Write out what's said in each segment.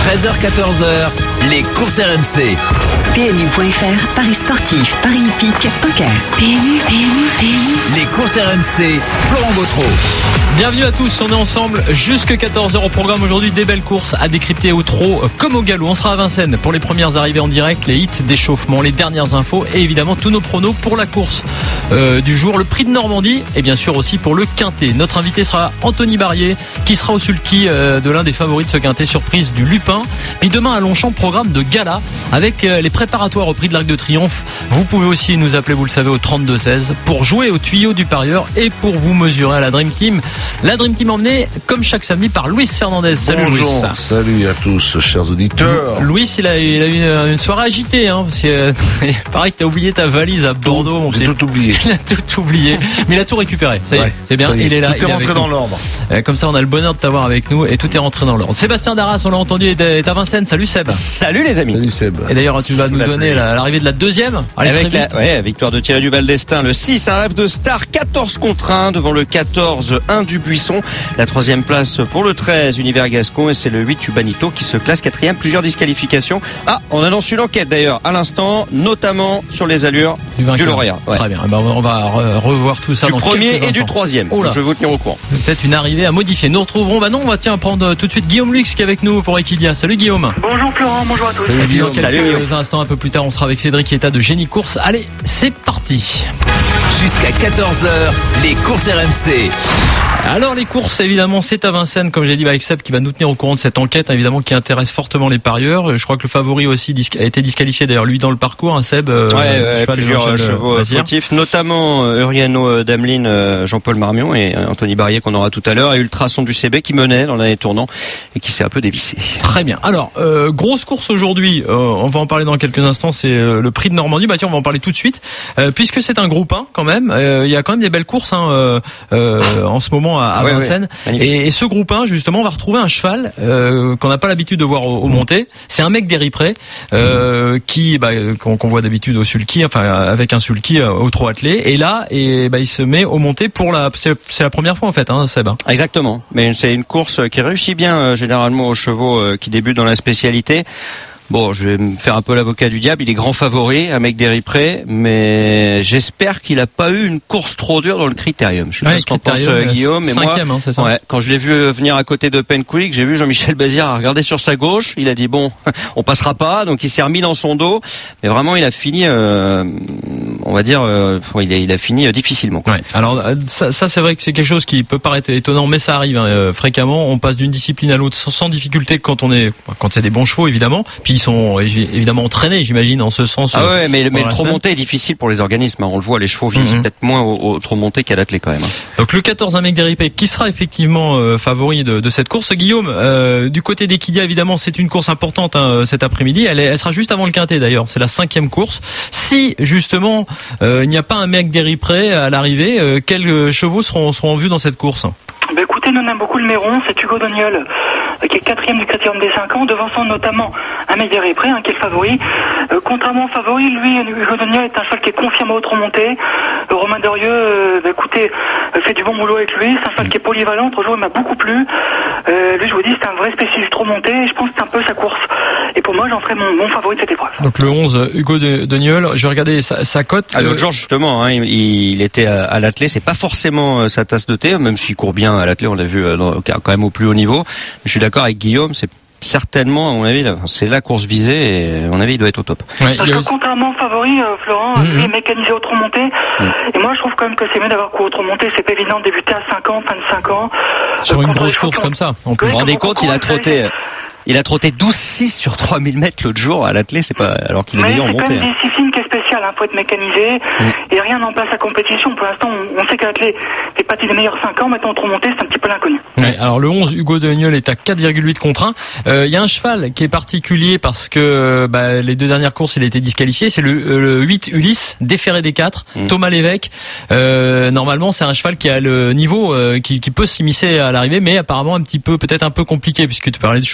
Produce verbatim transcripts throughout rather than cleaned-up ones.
treize heures quatorze heures, les courses R M C. P M U point F R, Paris sportif, Paris hippique, poker. P M U, P M U, P M U. Les courses R M C, Florent Bautreau. Bienvenue à tous, on est ensemble jusqu'à quatorze heures au programme aujourd'hui. Des belles courses à décrypter au trot comme au galop. On sera à Vincennes pour les premières arrivées en direct, les hits d'échauffement, les dernières infos et évidemment tous nos pronos pour la course euh, du jour, le prix de Normandie et bien sûr aussi pour le quintet. Notre invité sera Anthony Barrier qui sera au sulky euh, de l'un des favoris de ce quintet, surprise du Lupin. Puis demain à Longchamp, programme de gala avec euh, les préparatoires au prix de l'Arc de Triomphe. Vous pouvez aussi nous appeler, vous le savez, au trente-deux seize pour jouer au tuyau du parieur et pour vous mesurer à la Dream Team. La Dream Team emmenée comme chaque samedi par Luis Fernandez. Salut Bonjour, Luis. salut à tous, chers auditeurs. Luis, il a, il a eu une, une soirée agitée, hein, parce que euh, pareil que t'as oublié ta valise à Bordeaux. Mon J'ai petit. tout oublié. Il a tout oublié, mais il a tout récupéré. Ça y est, Ouais, c'est bien. ça y est. Il est là. Tout est il rentré avec dans nous. l'ordre. Euh, Comme ça, on a le bonheur de t'avoir avec nous et tout est rentré dans l'ordre. Sébastien Darras, on l'a entendu, est à Vincennes. Salut Seb. Salut les amis. Salut Seb. Et d'ailleurs, tu vas nous donner la- l'arrivée de la deuxième. Allez, Avec très la vite. ouais, victoire de Thierry Duval d'Estaing, le six, un rêve de star, quatorze contre un devant le quatorze, un du Buisson. La troisième place pour le treize, Univers Gascon, et c'est le huit, Ubanito, qui se classe quatrième. Plusieurs disqualifications. Ah, on annonce une enquête d'ailleurs à l'instant, notamment sur les allures Du du, vainqueur. lauréat. Ouais. Très bien. Eh ben, on va re- revoir tout ça Du dans premier quelques et du instants. troisième. Oh là. Donc, je vais vous tenir au courant. Peut-être une arrivée à modifier. Nous retrouverons, bah non, on va tiens prendre tout de suite Guillaume Lux qui est avec nous pour Equidia. Salut Guillaume. Bonjour Florent, bonjour à tous. Salut Et puis dans Guillaume. Salut, quelques Guillaume. instants, un peu plus tard, on sera avec Cédric Etta de Génie Course. Allez, c'est parti. Jusqu'à quatorze heures, les courses R M C. Alors les courses, évidemment, c'est à Vincennes, comme j'ai dit, avec Seb qui va nous tenir au courant de cette enquête, évidemment, qui intéresse fortement les parieurs. Je crois que le favori aussi dis- a été disqualifié d'ailleurs lui dans le parcours, hein, Seb. euh, Ouais, ouais, cheval de plusieurs Jean-Michel, euh, chevaux euh, euh, Bazir. fautifs, notamment euh, Uriano euh, Damelin, euh, Jean-Paul Marmion et euh, Anthony Barrier qu'on aura tout à l'heure, et Ultrason du C B qui menait dans l'année tournant et qui s'est un peu dévissé. Très bien. Alors, euh, grosse course aujourd'hui, euh, on va en parler dans quelques instants, c'est euh, le prix de Normandie. Bah tiens, on va en parler tout de suite, euh, puisque c'est un groupe un quand même. Euh, Il y a quand même des belles courses hein, euh, euh, en ce moment à, à Ouais, Vincennes. ouais. Magnifique. Et, et ce groupe un, justement, on va retrouver un cheval euh, qu'on n'a pas l'habitude de voir au, au monté. C'est un mec d'Éripré euh, qui, bah, qu'on qu'on voit d'habitude au sulky, enfin avec un sulky euh, au trot attelé. Et là, et bah, il se met au monté pour la, c'est c'est la première fois en fait, hein, Seb. Exactement, mais c'est une course qui réussit bien euh, généralement aux chevaux euh, qui débutent dans la spécialité. Bon, je vais me faire un peu l'avocat du diable. Il est grand favori, un mec d'Éripré, mais j'espère qu'il a pas eu une course trop dure dans le critérium. Je sais Ouais, pas ce qu'en pense Critérium, euh, Guillaume, mais moi, cinquième, hein, c'est ça. ouais, quand je l'ai vu euh, venir à côté de Penquick, j'ai vu Jean-Michel Bazir regarder sur sa gauche. Il a dit bon, on passera pas, donc il s'est remis dans son dos. Mais vraiment, il a fini, euh, on va dire, euh, il, a, il a fini euh, difficilement. Quoi. Ouais. Alors euh, ça, ça c'est vrai que c'est quelque chose qui peut paraître étonnant, mais ça arrive hein, euh, fréquemment. On passe d'une discipline à l'autre sans, sans difficulté quand on est, quand c'est des bons chevaux évidemment. Puis ils sont évi- évidemment entraînés, j'imagine, en ce sens. Ah euh, ouais, mais, mais pendant le la trop semaine. monté est difficile pour les organismes. hein. On le voit, les chevaux visent Mhm. peut-être moins au, au trop monté qu'à l'attelé quand même. hein. Donc le quatorze, un mec d'Éripé qui sera effectivement euh, favori de, de cette course. Guillaume, euh, du côté d'Equidia, évidemment, c'est une course importante hein, cet après-midi. Elle, est, elle sera juste avant le quintet d'ailleurs. C'est la cinquième course. Si justement euh, il n'y a pas un mec d'Éripé à l'arrivée, euh, quels euh, chevaux seront, seront en vue dans cette course? Bah écoutez, nous on aime beaucoup le Méron, c'est Hugo Doniol, euh, qui est quatrième du critérium des cinq ans, devançant notamment un mec d'Éripré, hein, qui est le favori. Euh, contrairement au favori, lui, Hugo Doniol est un cheval qui est confirmé au trop monté. Euh, Romain Derieux, euh, bah écoutez, euh, fait du bon boulot avec lui. C'est un cheval qui est polyvalent, l'autre jour il m'a beaucoup plu. Euh, lui, je vous dis, c'est un vrai spécialiste trop monté, et je pense que c'est un peu sa course. Et pour moi, j'en ferai mon, mon favori de cette épreuve. Donc le onze, Hugo de, de Nieul, je vais regarder sa, sa cote. Ah, l'autre Euh, jour justement, hein, il, il était à, à l'attelé. C'est pas forcément euh, sa tasse de thé, même s'il court bien à l'attelé. On l'a vu euh, dans- quand même au plus haut niveau. Mais je suis d'accord avec Guillaume. C'est certainement, à mon avis, là, c'est la course visée. Et à mon avis, il doit être au top. ouais, Parce il y a que aussi- contrairement au favori, euh, Florent, Mhm. lui est mécanisé au trop monté. Et moi, je trouve quand même que c'est mieux d'avoir couru au trop monté. C'est pas évident de débuter à cinq ans, fin de cinq ans. sur Euh, une contre grosse des course champions. comme ça. En plus. Vous vous Oui, rendez quand on compte, il a court, trotté, euh, il a trotté douze six sur trois mille mètres l'autre jour à l'attelé. C'est pas, alors qu'il est Mais meilleur en c'est quand montée. même une hein. discipline qui est spéciale, hein, faut être mécanisé, et rien n'emplace la compétition. Pour l'instant, on, on sait qu'à l'athlète fait partie des meilleurs cinq ans, maintenant trop monté, c'est un petit peu l'inconnu. Ouais, alors le onze, Hugo de Nieul est à quatre virgule huit contre un. Euh, Il y a un cheval qui est particulier parce que bah, les deux dernières courses, il a été disqualifié. C'est le, euh, le huit Ulysse, déféré des quatre, Mm. Thomas Lévesque. Euh, normalement, c'est un cheval qui a le niveau, euh, qui, qui peut s'immiscer à l'arrivée, mais apparemment un petit peu, peut-être un peu compliqué, puisque tu parlais de chevaux à mécaniser.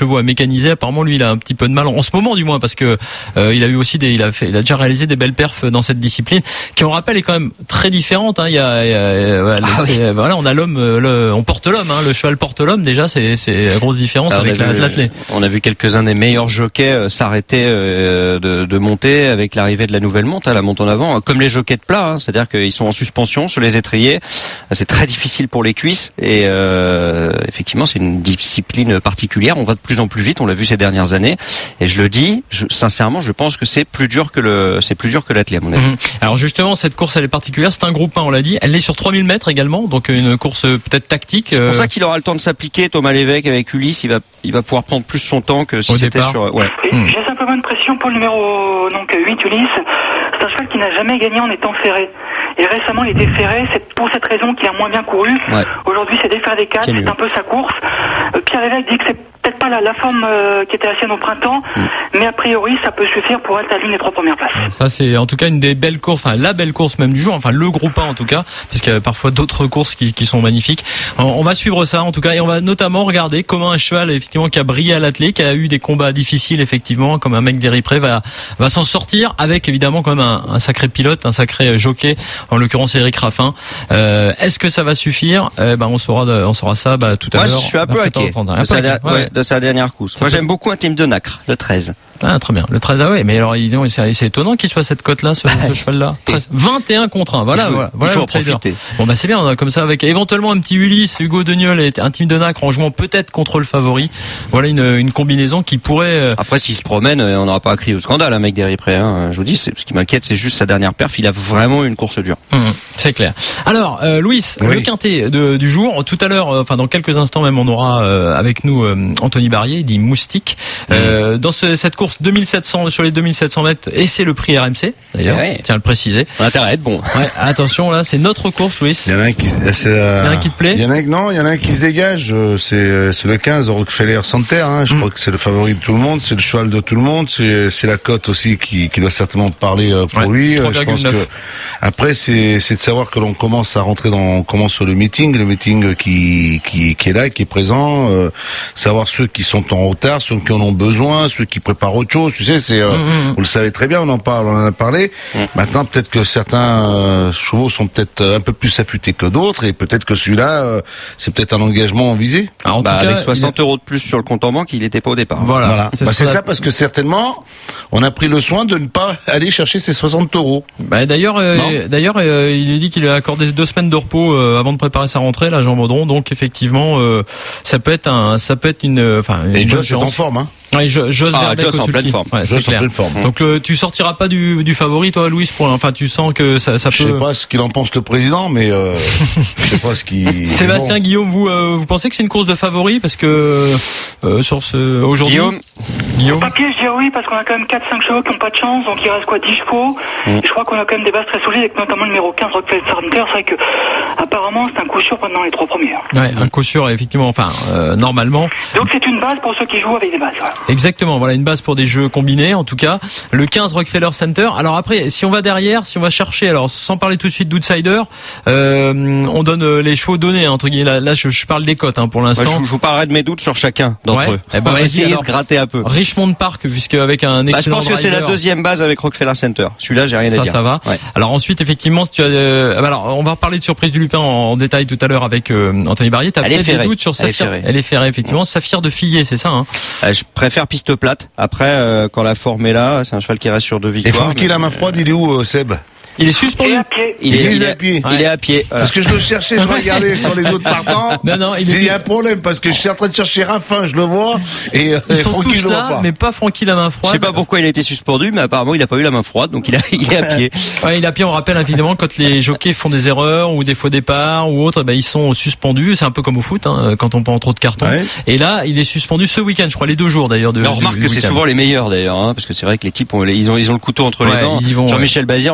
mécanisé. Apparemment, lui, il a un petit peu de mal en ce moment, du moins, parce que euh, il a eu aussi des, il a fait, il a déjà réalisé des belles perfs dans cette discipline, qui on rappelle est quand même très différente. Hein. Il y a, il y a voilà, ah oui. voilà, on a l'homme, le, on porte l'homme. Hein. Le cheval porte l'homme. Déjà, c'est, c'est la grosse différence Alors, avec la, l'athlète. On a vu quelques-uns des meilleurs jockeys s'arrêter euh, de, de monter avec l'arrivée de la nouvelle monte, hein, la monte en avant, comme les jockeys de plat. Hein. C'est-à-dire qu'ils sont en suspension sur les étriers. C'est très difficile pour les cuisses et euh, effectivement, c'est une discipline particulière. On va de plus en plus vite. On l'a vu ces dernières années. Et je le dis, je, sincèrement, je pense que c'est plus dur que le, c'est plus dur que l'athlète, à mon avis. Mmh. Alors justement, cette course, elle est particulière. C'est un groupe un, on l'a dit. Elle est sur trois mille mètres également, donc une course peut-être tactique. C'est pour ça qu'il aura le temps de s'appliquer. Thomas Lévesque avec Ulysse, il va, il va pouvoir prendre plus son temps que si Au c'était départ. sur. Ouais. Mmh. J'ai simplement une pression pour le numéro donc huit Ulysse. C'est un cheval qui n'a jamais gagné en étant ferré. Et récemment, il était ferré. C'est pour cette raison qu'il a moins bien couru. Ouais. Aujourd'hui, c'est défaire des quatre. C'est un peu sa course. Euh, Pierre Lévesque dit que c'est peut-être pas la, la forme euh, qui était la sienne au printemps, mmh. mais a priori, ça peut suffire pour être à l'une des trois premières places. Ça, c'est en tout cas une des belles courses, enfin la belle course même du jour, enfin le groupe un en tout cas, parce qu'il y a parfois d'autres courses qui, qui sont magnifiques. On, on va suivre ça en tout cas, et on va notamment regarder comment un cheval effectivement qui a brillé à l'athlé, qui a eu des combats difficiles effectivement, comme un mec d'Éripré va va s'en sortir avec évidemment quand même un, un sacré pilote, un sacré jockey, en l'occurrence Éric Raffin. Euh, est-ce que ça va suffire? eh Ben on saura, on saura ça bah, tout à Moi, l'heure. Moi, je suis un peu inquiet de, sa, ouais. Ouais, de sa dernière course. Moi, j'aime beaucoup un team de Nacre, le treize. Ah, très bien. Le treize, ah ouais, mais alors, c'est, c'est étonnant qu'il soit cette cote-là, ce, ce cheval-là. treize, vingt et un contre un. Voilà, il faut, voilà. voilà il faut en profiter. Bon, bah, c'est bien, on a comme ça, avec éventuellement un petit Ulysse, Hugo Deniol et un team de Nacre en jouant peut-être contre le favori. Voilà une, une combinaison qui pourrait. Après, s'il se promène, on n'aura pas à crier au scandale, un mec d'Éripré, hein. Je vous dis, c'est, ce qui m'inquiète, c'est juste sa dernière perf. Il a vraiment une course dure. Mmh, c'est clair. Alors, euh, Louis, oui. le quintet de, du jour. Tout à l'heure, euh, enfin, dans quelques instants même, on aura euh, avec nous euh, Anthony Barrier, dit Moustique. Mmh. Euh, dans ce, cette course deux mille sept cents, sur les deux mille sept cents mètres, et c'est le prix R M C, d'ailleurs. Ouais. Tiens à le préciser. On a intérêt à être bon. Ouais, attention, là, c'est notre course, Louis. Il y en a un qui, c'est la... il y en a un qui te plaît? Il y en a un, non, il y en a un qui se dégage. C'est, c'est le quinze, Rockefeller Center, hein. Je mmh. crois que c'est le favori de tout le monde, c'est le cheval de tout le monde, c'est, c'est la cote aussi qui, qui doit certainement parler pour ouais, lui. trois virgule neuf. Je pense que, après, c'est, c'est de savoir que l'on commence à rentrer dans, on commence sur le meeting, le meeting qui, qui, qui est là, qui est présent, euh, savoir ceux qui sont en retard, ceux qui en ont besoin, ceux qui préparent autre chose, tu sais, c'est, euh, mmh. vous le savez très bien, on en parle, on en a parlé. Mmh. Maintenant, peut-être que certains euh, chevaux sont peut-être un peu plus affûtés que d'autres, et peut-être que celui-là, euh, c'est peut-être un engagement visé. Alors, bah, cas, avec soixante euros de plus sur le compte en banque, il n'était pas au départ. Voilà. voilà. C'est, bah, c'est ça, parce que certainement, on a pris le soin de ne pas aller chercher ces soixante euros. Bah, d'ailleurs, euh, d'ailleurs, euh, il a dit qu'il a accordé deux semaines de repos euh, avant de préparer sa rentrée, là, Jean Baudron. Donc, effectivement, euh, ça peut être un, ça peut être une, enfin, et Josh est en forme, hein. Ouais, Jos ah, Jos en pleine forme. Ouais, Jos en pleine forme. Donc euh, tu sortiras pas du, du favori, toi, Louis, pour enfin tu sens que ça, ça peut. Je sais pas ce qu'il en pense le président, mais euh, je sais pas ce qu'il. Sébastien, bon. Guillaume, vous euh, vous pensez que c'est une course de favori parce que euh, sur ce aujourd'hui. Guillaume. Guillaume. Au papier, je dirais oui parce qu'on a quand même quatre cinq chevaux qui n'ont pas de chance, donc il reste quoi dix chevaux. Mm. Je crois qu'on a quand même des bases très solides, avec notamment le numéro quinze Rockefeller Center. C'est vrai que apparemment c'est un coup sûr pendant les trois premiers. Ouais, un coup sûr, effectivement. Enfin, euh, normalement. Donc c'est une base pour ceux qui jouent avec des bases. Voilà. Exactement. Voilà une base pour des jeux combinés, en tout cas. Le quinze Rockefeller Center. Alors après, si on va derrière, si on va chercher, alors sans parler tout de suite d'outsider, euh, on donne les chevaux donnés, hein, entre guillemets. Là, là je, je parle des cotes hein, pour l'instant. Moi, je, je vous parlerai de mes doutes sur chacun d'entre ouais. eux. Eh ben, on va essayer alors, de gratter un peu. Richmond Park, puisque avec un excellent. Bah, je pense que driver, c'est la deuxième base avec Rockefeller Center. Celui-là, j'ai rien ça, à dire. Ça va. Ouais. Alors ensuite, effectivement, si tu as, euh, alors on va reparler de surprise du Lupin en, en détail tout à l'heure avec euh, Anthony Barrier. T'as peut-être des doutes sur Saphir. Elle, Elle est ferrée, effectivement. Ouais. Saphir de Fillet, c'est ça. Hein. Euh, je préfère piste plate. Après, euh, quand la forme est là, c'est un cheval qui reste sur deux victoires. Et Francky la main froide, il est où, euh, Seb? Il est suspendu. Il est à pied. Il, il, est, il, est, à pied. il est à pied. Voilà. Parce que je le cherchais, je regardais sur les autres partants. Non, non, il, il y a un problème parce que je suis en train de chercher Raffin, je le vois, et, ils sont Francky, tous je le vois là, pas. mais pas Francky la main froide. Je sais pas pourquoi il a été suspendu, mais apparemment il a pas eu la main froide, donc il, a, il est à pied. Ouais, il est à pied. On rappelle évidemment quand les jockeys font des erreurs ou des faux départs ou autres, ben ils sont suspendus. C'est un peu comme au foot, hein, quand on prend trop de cartons. Ouais. Et là, il est suspendu ce week-end, je crois les deux jours d'ailleurs. De, on remarque que c'est souvent les meilleurs d'ailleurs, hein, parce que c'est vrai que les types ont, ils ont, ils ont le couteau entre ouais, les dents. Jean-Michel ouais. Bazir en début de carrière.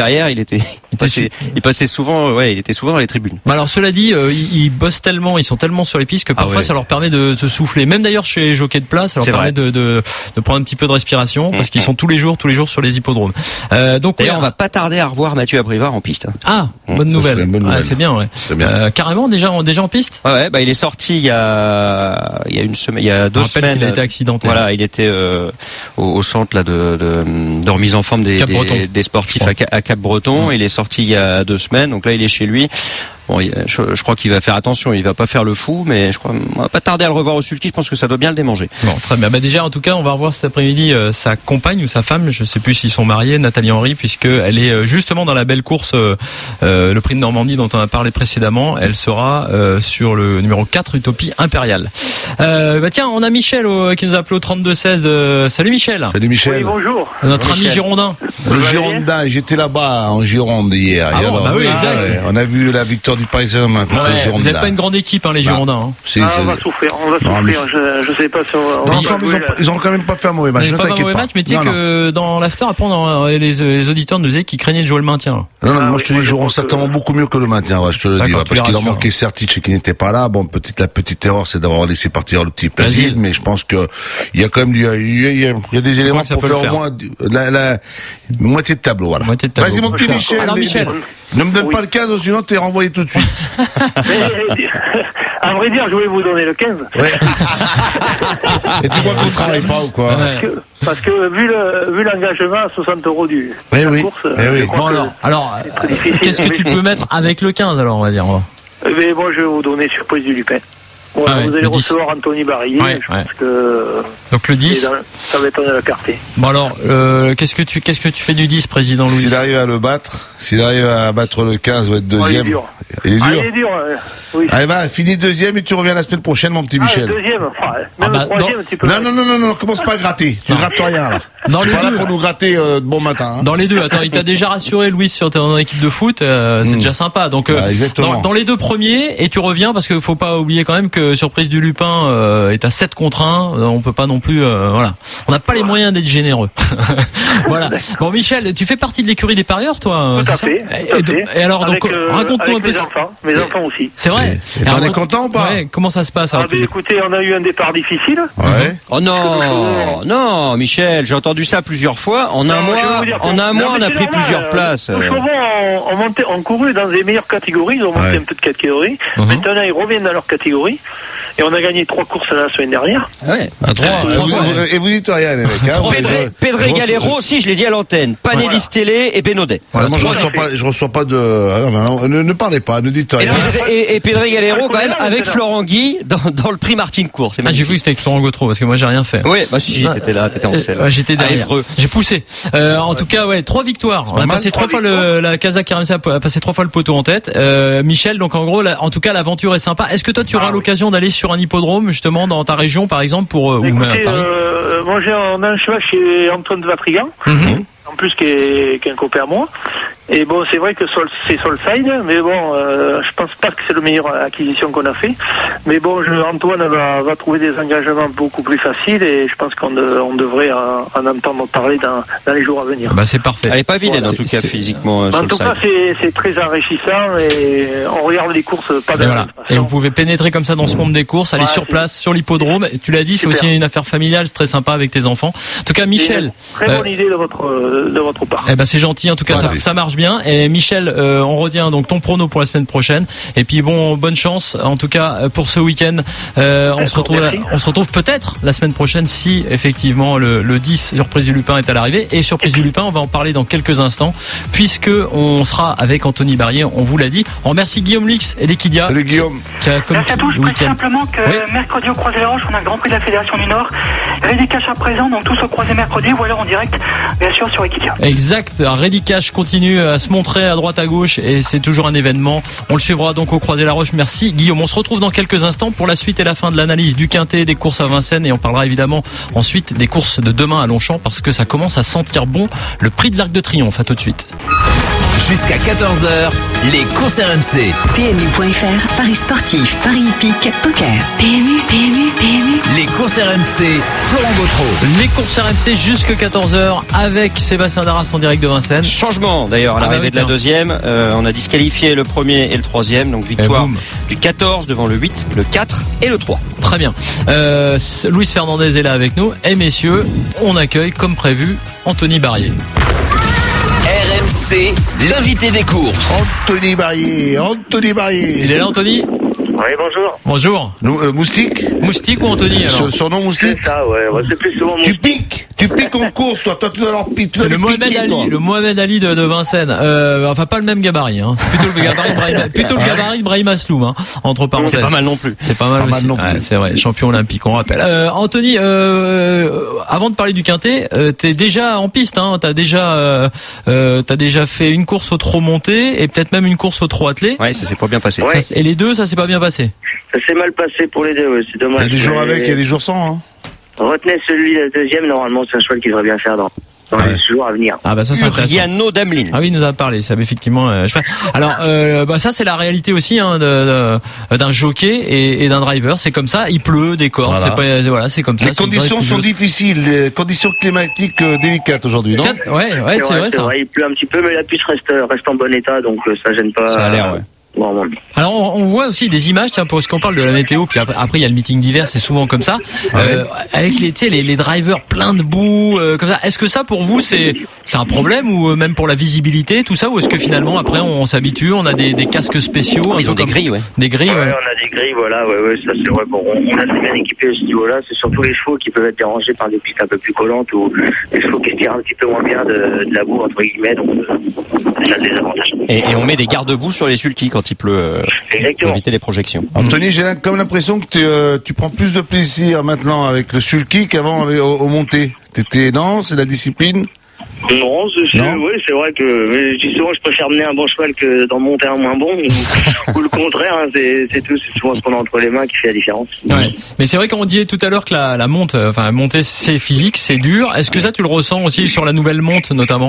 derrière, il était, il passait, il passait souvent, ouais, il était souvent dans les tribunes. Bah alors cela dit, euh, ils, ils bossent tellement, ils sont tellement sur les pistes que parfois ah ouais. ça leur permet de se souffler. Même d'ailleurs chez les jockeys de place, ça leur c'est permet de, de, de prendre un petit peu de respiration parce mmh. qu'ils sont tous les jours, tous les jours sur les hippodromes. Euh, donc d'ailleurs, ouais, on va pas tarder à revoir Mathieu Abrivard en piste. Ah, bonne, ça, nouvelle. C'est bonne nouvelle. Ah, c'est bien, ouais. C'est bien. Euh, carrément déjà, en, déjà en piste. Ouais, ouais, bah il est sorti il y a, il y a une semaine, il y a deux semaines. Il a été accidenté. Voilà, il était euh, au, au centre là de, de, de remise en forme des, des, des sportifs à, à Cap-Breton. Mmh. Il est sorti il y a deux semaines, donc là il est chez lui. Bon, je, je crois qu'il va faire attention, il va pas faire le fou, mais je crois on va pas tarder à le revoir au sulky. Je pense que ça doit bien le démanger. Bon, très bien. Bah déjà, en tout cas, on va revoir cet après-midi euh, sa compagne ou sa femme. Je sais plus s'ils sont mariés, Nathalie Henry, puisque elle est euh, justement dans la belle course, euh, euh, le prix de Normandie dont on a parlé précédemment. Elle sera euh, sur le numéro quatre, Utopie Impériale. Euh, bah tiens, on a Michel au, qui nous a appelé au trente-deux seize. De... Salut Michel. Salut Michel. Oui, bonjour. Notre bonjour ami Michel. Girondin. Le Girondin, j'étais là-bas en Gironde hier. Ah bon, alors, bah oui, exact. ouais, on a vu la victoire du Paris Saint-Germain contre ouais, le Girondin. Vous n'avez pas une grande équipe, hein, les Girondins. Hein. Si, ah, on va souffrir, on va non, souffrir. Mais... Je, je sais pas si on, on non, va ils, ont, ils ont quand même pas fait un mauvais match. Ne pas un mauvais match, mais tu sais que dans la fleur, après, on, les, les auditeurs nous disaient qu'ils craignaient de jouer le maintien. Non, non, ah, moi oui, je te dis, ils joueront certainement que... beaucoup mieux que le maintien. Ouais, je te le dis, ouais, parce qu'il en manquait Sertic qui n'était pas là. Bon, petite la petite erreur, c'est d'avoir laissé partir le petit Plaisir, mais je pense que il y a quand même, il y a, il y a, il y a des éléments pour faire au moins la, la moitié de tableau, voilà. Moitié de tableau. Vas-y, mon petit Michel. Alors, Michel. Ne me donne oui. pas le quinze, sinon t'es renvoyé tout de suite. mais, à vrai dire, je voulais vous donner le quinze. Ouais. Et tu crois qu'on travaille pas ou quoi? Parce que, parce que vu le, vu l'engagement à soixante euros du, eh de la oui. course, eh oui. Bon, alors, alors qu'est-ce que tu peux mettre avec le quinze, alors, on va dire? Mais moi, je vais vous donner surprise du Lupin. Voilà, ah ouais, vous allez recevoir Anthony Barillet. Ouais, je ouais. pense que donc le dix, dans, ça va être dans la carte. Bon alors, euh, qu'est-ce que tu qu'est-ce que tu fais du dix, président Louis? S'il arrive à le battre, s'il arrive à battre le quinze ou être deuxième, oh, il est dur. Il est dur. Ah, il est dur. Euh, oui. Allez, va, finis deuxième et tu reviens la semaine prochaine, mon petit ah, Michel. Le deuxième, enfin, même ah bah, le troisième, non. tu peux. Non, non, non, non, non, commence pas à gratter. Tu non. grattes rien là. Dans tu les es pas deux. là pour nous gratter euh, de bon matin. Hein. Dans les deux, attends, il t'a déjà rassuré, Louis, sur ton équipe de foot, euh, c'est mmh. déjà sympa. Donc, euh, bah, dans, dans les deux premiers, et tu reviens parce qu'il faut pas oublier quand même que Surprise du Lupin euh, est à sept contre un. On peut pas non plus, euh, voilà, on n'a pas les moyens d'être généreux. Voilà. Bon, Michel, tu fais partie de l'écurie des parieurs, toi? Tout à fait. Et, et, et alors, avec, donc, euh, raconte-nous un peu. Mes enfants, mes enfants aussi. C'est vrai. Et t'en es content ou pas? Ouais, comment ça se passe? Ah, ben, écoutez, on a eu un départ difficile. Ouais. Oh non, non, Michel, j'ai entendu ça plusieurs fois. En un non, mois, en un mois, on a pris normal, plusieurs euh, places. Au Chauvin, on, on, montait, on courait dans les meilleures catégories, ils ont monté ouais. un peu de catégories. Uh-huh. Maintenant, ils reviennent dans leur catégorie. Et on a gagné trois courses la semaine dernière. Ouais. À trois. Euh, Et vous, vous, et vous dites rien, les mecs. Hein, Pedré, Pedré Galero, si je l'ai dit à l'antenne. Panelli Télé et Bénodet. Voilà, moi, je reçois pas, je reçois pas de. Ah non, non, ne, ne parlez pas, ne dites Et rien. Pedré, et, et Pedré Galero, quand même, Ah, avec Florent Guy dans, dans le prix Martine Court. Ah, j'ai cru que c'était avec Florent Gautreau parce que moi j'ai rien fait. Oui, bah si, t'étais là, t'étais en selle. Euh, J'étais derrière. Ah, j'ai poussé. Euh, en tout cas, ouais, trois victoires. On a passé trois fois le, la Kazakh R M C a passé trois fois le poteau en tête. Euh, Michel, donc en gros, la, en tout cas, l'aventure est sympa. Est-ce que toi, tu auras ah, l'occasion oui. d'aller sur un hippodrome justement dans ta région, par exemple, pour euh, écoutez, ou même à Paris? euh, moi, j'ai un, un cheval chez Antoine de Vatrigan. Mm-hmm. En plus, qui est, qui est un copain à moi. Et bon, c'est vrai que Sol, c'est Solside, mais bon, euh, je pense pas que c'est la meilleure acquisition qu'on a fait. Mais bon, je, Antoine va, va trouver des engagements beaucoup plus faciles et je pense qu'on de, on devrait en, en entendre parler dans, dans les jours à venir. Bah, c'est parfait. Elle est pas vilaine, ouais, en tout cas, physiquement. Euh, en tout cas, c'est, c'est très enrichissant et on regarde les courses pas de voilà. Et vous pouvez pénétrer comme ça dans ce monde des courses, aller ouais, sur place, sur l'hippodrome. Tu l'as dit, c'est Super. Aussi une affaire familiale, c'est très sympa avec tes enfants. En tout cas, Michel. Très bonne euh, idée de votre, de votre part. Eh ben, c'est gentil. En tout cas, voilà. ça, ça marche bien. Et Michel, Euh, on retient donc ton prono pour la semaine prochaine. Et puis bon, bonne chance en tout cas pour ce week-end. Euh, on se retrouve, la, on se retrouve peut-être la semaine prochaine si effectivement le, le dix Surprise du Lupin est à l'arrivée. Et Surprise du Lupin, on va en parler dans quelques instants puisque on sera avec Anthony Barillet. On vous l'a dit. On remercie Guillaume Lix et l'Equidia. Salut Guillaume. Qui a comme Merci à tous. Je précise simplement que oui. mercredi au Croisé-la-Roche, on a le Grand Prix de la Fédération du Nord. Reddy Cash à présent, donc tous au croisé mercredi ou alors en direct, bien sûr sur Equidia. Exact. Reddy Cash continue à se montrer à droite à gauche et c'est toujours un événement. On le suivra donc au Croisé-la-Roche. Merci Guillaume. On se retrouve dans quelques instants pour la suite et la fin de l'analyse du Quintet, des courses à Vincennes et on parlera évidemment ensuite des courses de demain à Longchamp parce que ça commence à sentir bon le prix de l'Arc de Triomphe. À tout de suite. Jusqu'à quatorze heures, les courses R M C. P M U point F R, Paris sportif, Paris hippique, poker. P M U, P M U, P M U. les courses R M C, Florent Gautreau. Les courses R M C jusqu'à quatorze heures avec Sébastien Darras en direct de Vincennes. Changement d'ailleurs à l'arrivée ah bah oui, de la deuxième. Euh, on a disqualifié le premier et le troisième. Donc victoire du quatorze devant le huit, le quatre et le trois. Très bien. Euh, Luis Fernandez est là avec nous. Et messieurs, on accueille comme prévu Anthony Barrier. R M C, l'invité des courses. Anthony Barrier, Anthony Barrier. Il est là, Anthony ? Oui, bonjour. Bonjour. Nous, euh, Moustique Moustique ou Anthony alors Sur, Surnom Moustique. C'est ça, ouais. ouais c'est plus souvent Moustique. Tu piques Tu piques en course, toi. Toi, tu dois leur piquer. C'est le Mohamed piquer, Ali, toi. Le Mohamed Ali de, de Vincennes. Euh, enfin, pas le même gabarit, hein. Plutôt le gabarit de Brahim, plutôt le gabarit de Brahim Asloum, hein. Entre parenthèses. C'est pas mal non plus. C'est pas mal pas aussi. Mal non plus. Ouais, c'est vrai. Champion olympique, on rappelle. Euh, Anthony, euh, avant de parler du Quintet, euh, t'es déjà en piste, hein. T'as déjà, euh, euh, t'as déjà fait une course au trot monté et peut-être même une course au trot attelé. Ouais, ça s'est pas bien passé. Ouais. Ça, et les deux, ça s'est pas bien passé. Ça s'est mal passé pour les deux, ouais. C'est dommage. Il y a des jours avec, il y a des jours sans, hein. Retenez celui de la deuxième, normalement, c'est un cheval qui devrait bien faire dans, dans ouais. les jours à venir. Ah bah ça c'est intéressant. Uriano Damelin. Ah oui, il nous a parlé, ça effectivement. Euh, cheval. Alors euh, bah ça c'est la réalité aussi hein, de, de, d'un jockey et, et d'un driver. C'est comme ça. Il pleut, des cordes. Voilà. C'est pas voilà, c'est comme ça. Les conditions sont difficiles, les conditions climatiques euh, délicates aujourd'hui, non? Ouais, ouais, c'est, c'est vrai, vrai c'est ça. Vrai, il pleut un petit peu, mais la puce reste reste en bon état, donc euh, ça gêne pas. Ça a l'air, ouais. Alors on, on voit aussi des images, tiens, parce qu'on parle de la météo, puis après, après il y a le meeting d'hiver, c'est souvent comme ça, ouais. euh, avec les, tu sais, les, les drivers pleins de boue, euh, comme ça. Est-ce que ça pour vous c'est c'est un problème ou même pour la visibilité, tout ça, ou est-ce que finalement après on, on s'habitue, on a des, des casques spéciaux, ils ont des comme, grilles, ouais. Des grilles, ouais, ouais. On a des grilles, voilà, ouais, ouais, ça c'est vrai. Bon, on, on a assez bien équipé ce niveau-là. C'est surtout les chevaux qui peuvent être dérangés par des pistes un peu plus collantes ou les chevaux qui se tirent un petit peu moins bien de, de la boue entre guillemets, donc ça a des avantages. Et, et on met des garde-boue sur les sulky quand il pleut. Euh... Exactement. Pour éviter les projections. Anthony, j'ai comme l'impression que tu, euh, tu prends plus de plaisir maintenant avec le sulky qu'avant avec, au, au monté. T'étais, non, c'est la discipline? Non, c'est, non. Oui, c'est vrai que, mais je dis souvent, je préfère mener un bon cheval que d'en monter un moins bon, ou, ou le contraire, hein, c'est, c'est tout, c'est souvent ce qu'on a entre les mains qui fait la différence. Ouais. Mais c'est vrai qu'on disait tout à l'heure que la, la monte, enfin, monter c'est physique, c'est dur. Est-ce que ça, tu le ressens aussi sur la nouvelle monte, notamment?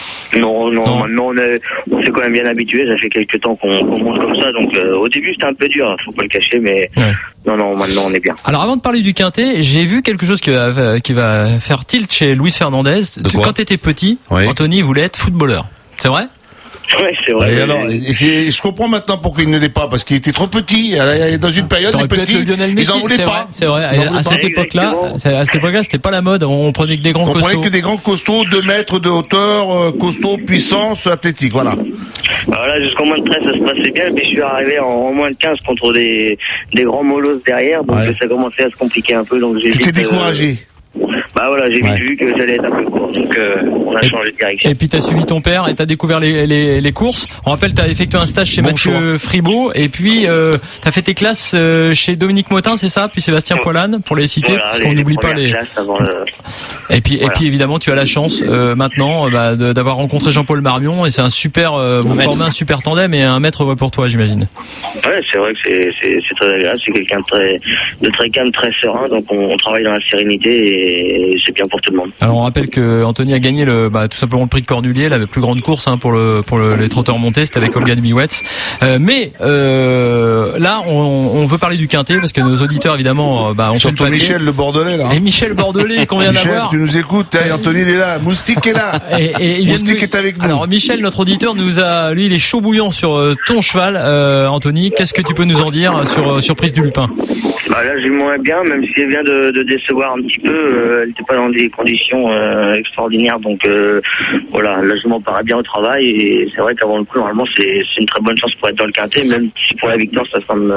Non, non, non, maintenant on est, on s'est quand même bien habitué. Ça fait quelques temps qu'on, qu'on monte comme ça, donc euh, au début c'était un peu dur, faut pas le cacher, mais ouais. non, non, maintenant on est bien. Alors avant de parler du Quintet, j'ai vu quelque chose qui va, qui va faire tilt chez Luis Fernandez. Quand t'étais petit, oui. Anthony voulait être footballeur. C'est vrai? Ouais, c'est vrai. Et alors, et c'est, je comprends maintenant pourquoi il ne l'est pas, parce qu'il était trop petit. Dans une période, les petits, ils en voulaient c'est pas. Vrai, c'est vrai. À, à cette époque-là, à cette époque-là, c'était pas la mode. On prenait que des grands on costauds. On prenait que des grands costauds, deux mètres de hauteur, euh, costauds, puissance, athlétique, voilà. Alors là, jusqu'en moins de treize, ça se passait bien, mais je suis arrivé en, en moins de quinze contre des, des grands molosses derrière, donc ouais. ça commençait à se compliquer un peu, donc j'ai Tu t'es découragé? Euh, Bah voilà, j'ai ouais. vite vu que j'allais être un peu court, donc euh, on a et, changé de direction. Et puis t'as suivi ton père et t'as découvert les, les, les courses. On rappelle, t'as effectué un stage chez bon Mathieu choix. Fribaud et puis euh, t'as fait tes classes euh, chez Dominique Motin, c'est ça? Puis Sébastien ouais. Poilane, pour les citer, voilà, parce qu'on n'oublie pas les. Le... Et puis voilà. Et puis évidemment, tu as la chance euh, maintenant bah, de, d'avoir rencontré Jean-Paul Marmion et c'est un super, euh, vous formez un super tandem et un maître pour toi, j'imagine. Ouais, c'est vrai que c'est, c'est, c'est très agréable. C'est quelqu'un de très, de très calme, très serein, donc on, on travaille dans la sérénité et c'est bien pour tout le monde. Alors on rappelle que Anthony a gagné le, bah, tout simplement le prix de Cornulier, la plus grande course hein, pour le pour le, les trotteurs montés, c'était avec Olga de Miwetz. Euh, mais euh, là, on, on veut parler du Quintet parce que nos auditeurs évidemment, bah, on surtout fait Michel le Bordelais là. Et Michel Bordelais qu'on vient Michel, d'avoir. Tu nous écoutes, hein, Anthony il est là, Moustique est là. Et, et il Moustique nous... est avec nous. Alors Michel, notre auditeur, nous a, lui, il est chaud bouillant sur euh, ton cheval, euh, Anthony. Qu'est-ce que tu peux nous en dire sur euh, Surprise du Lupin? Bah là, j'ai moins bien, même si elle vient de, de décevoir un petit peu. Euh, elle n'était pas dans des conditions euh, extraordinaires, donc euh, voilà, là je m'en parais bien au travail et c'est vrai qu'avant le coup, normalement, c'est, c'est une très bonne chance pour être dans le Quintet, même si pour la victoire, ça semble,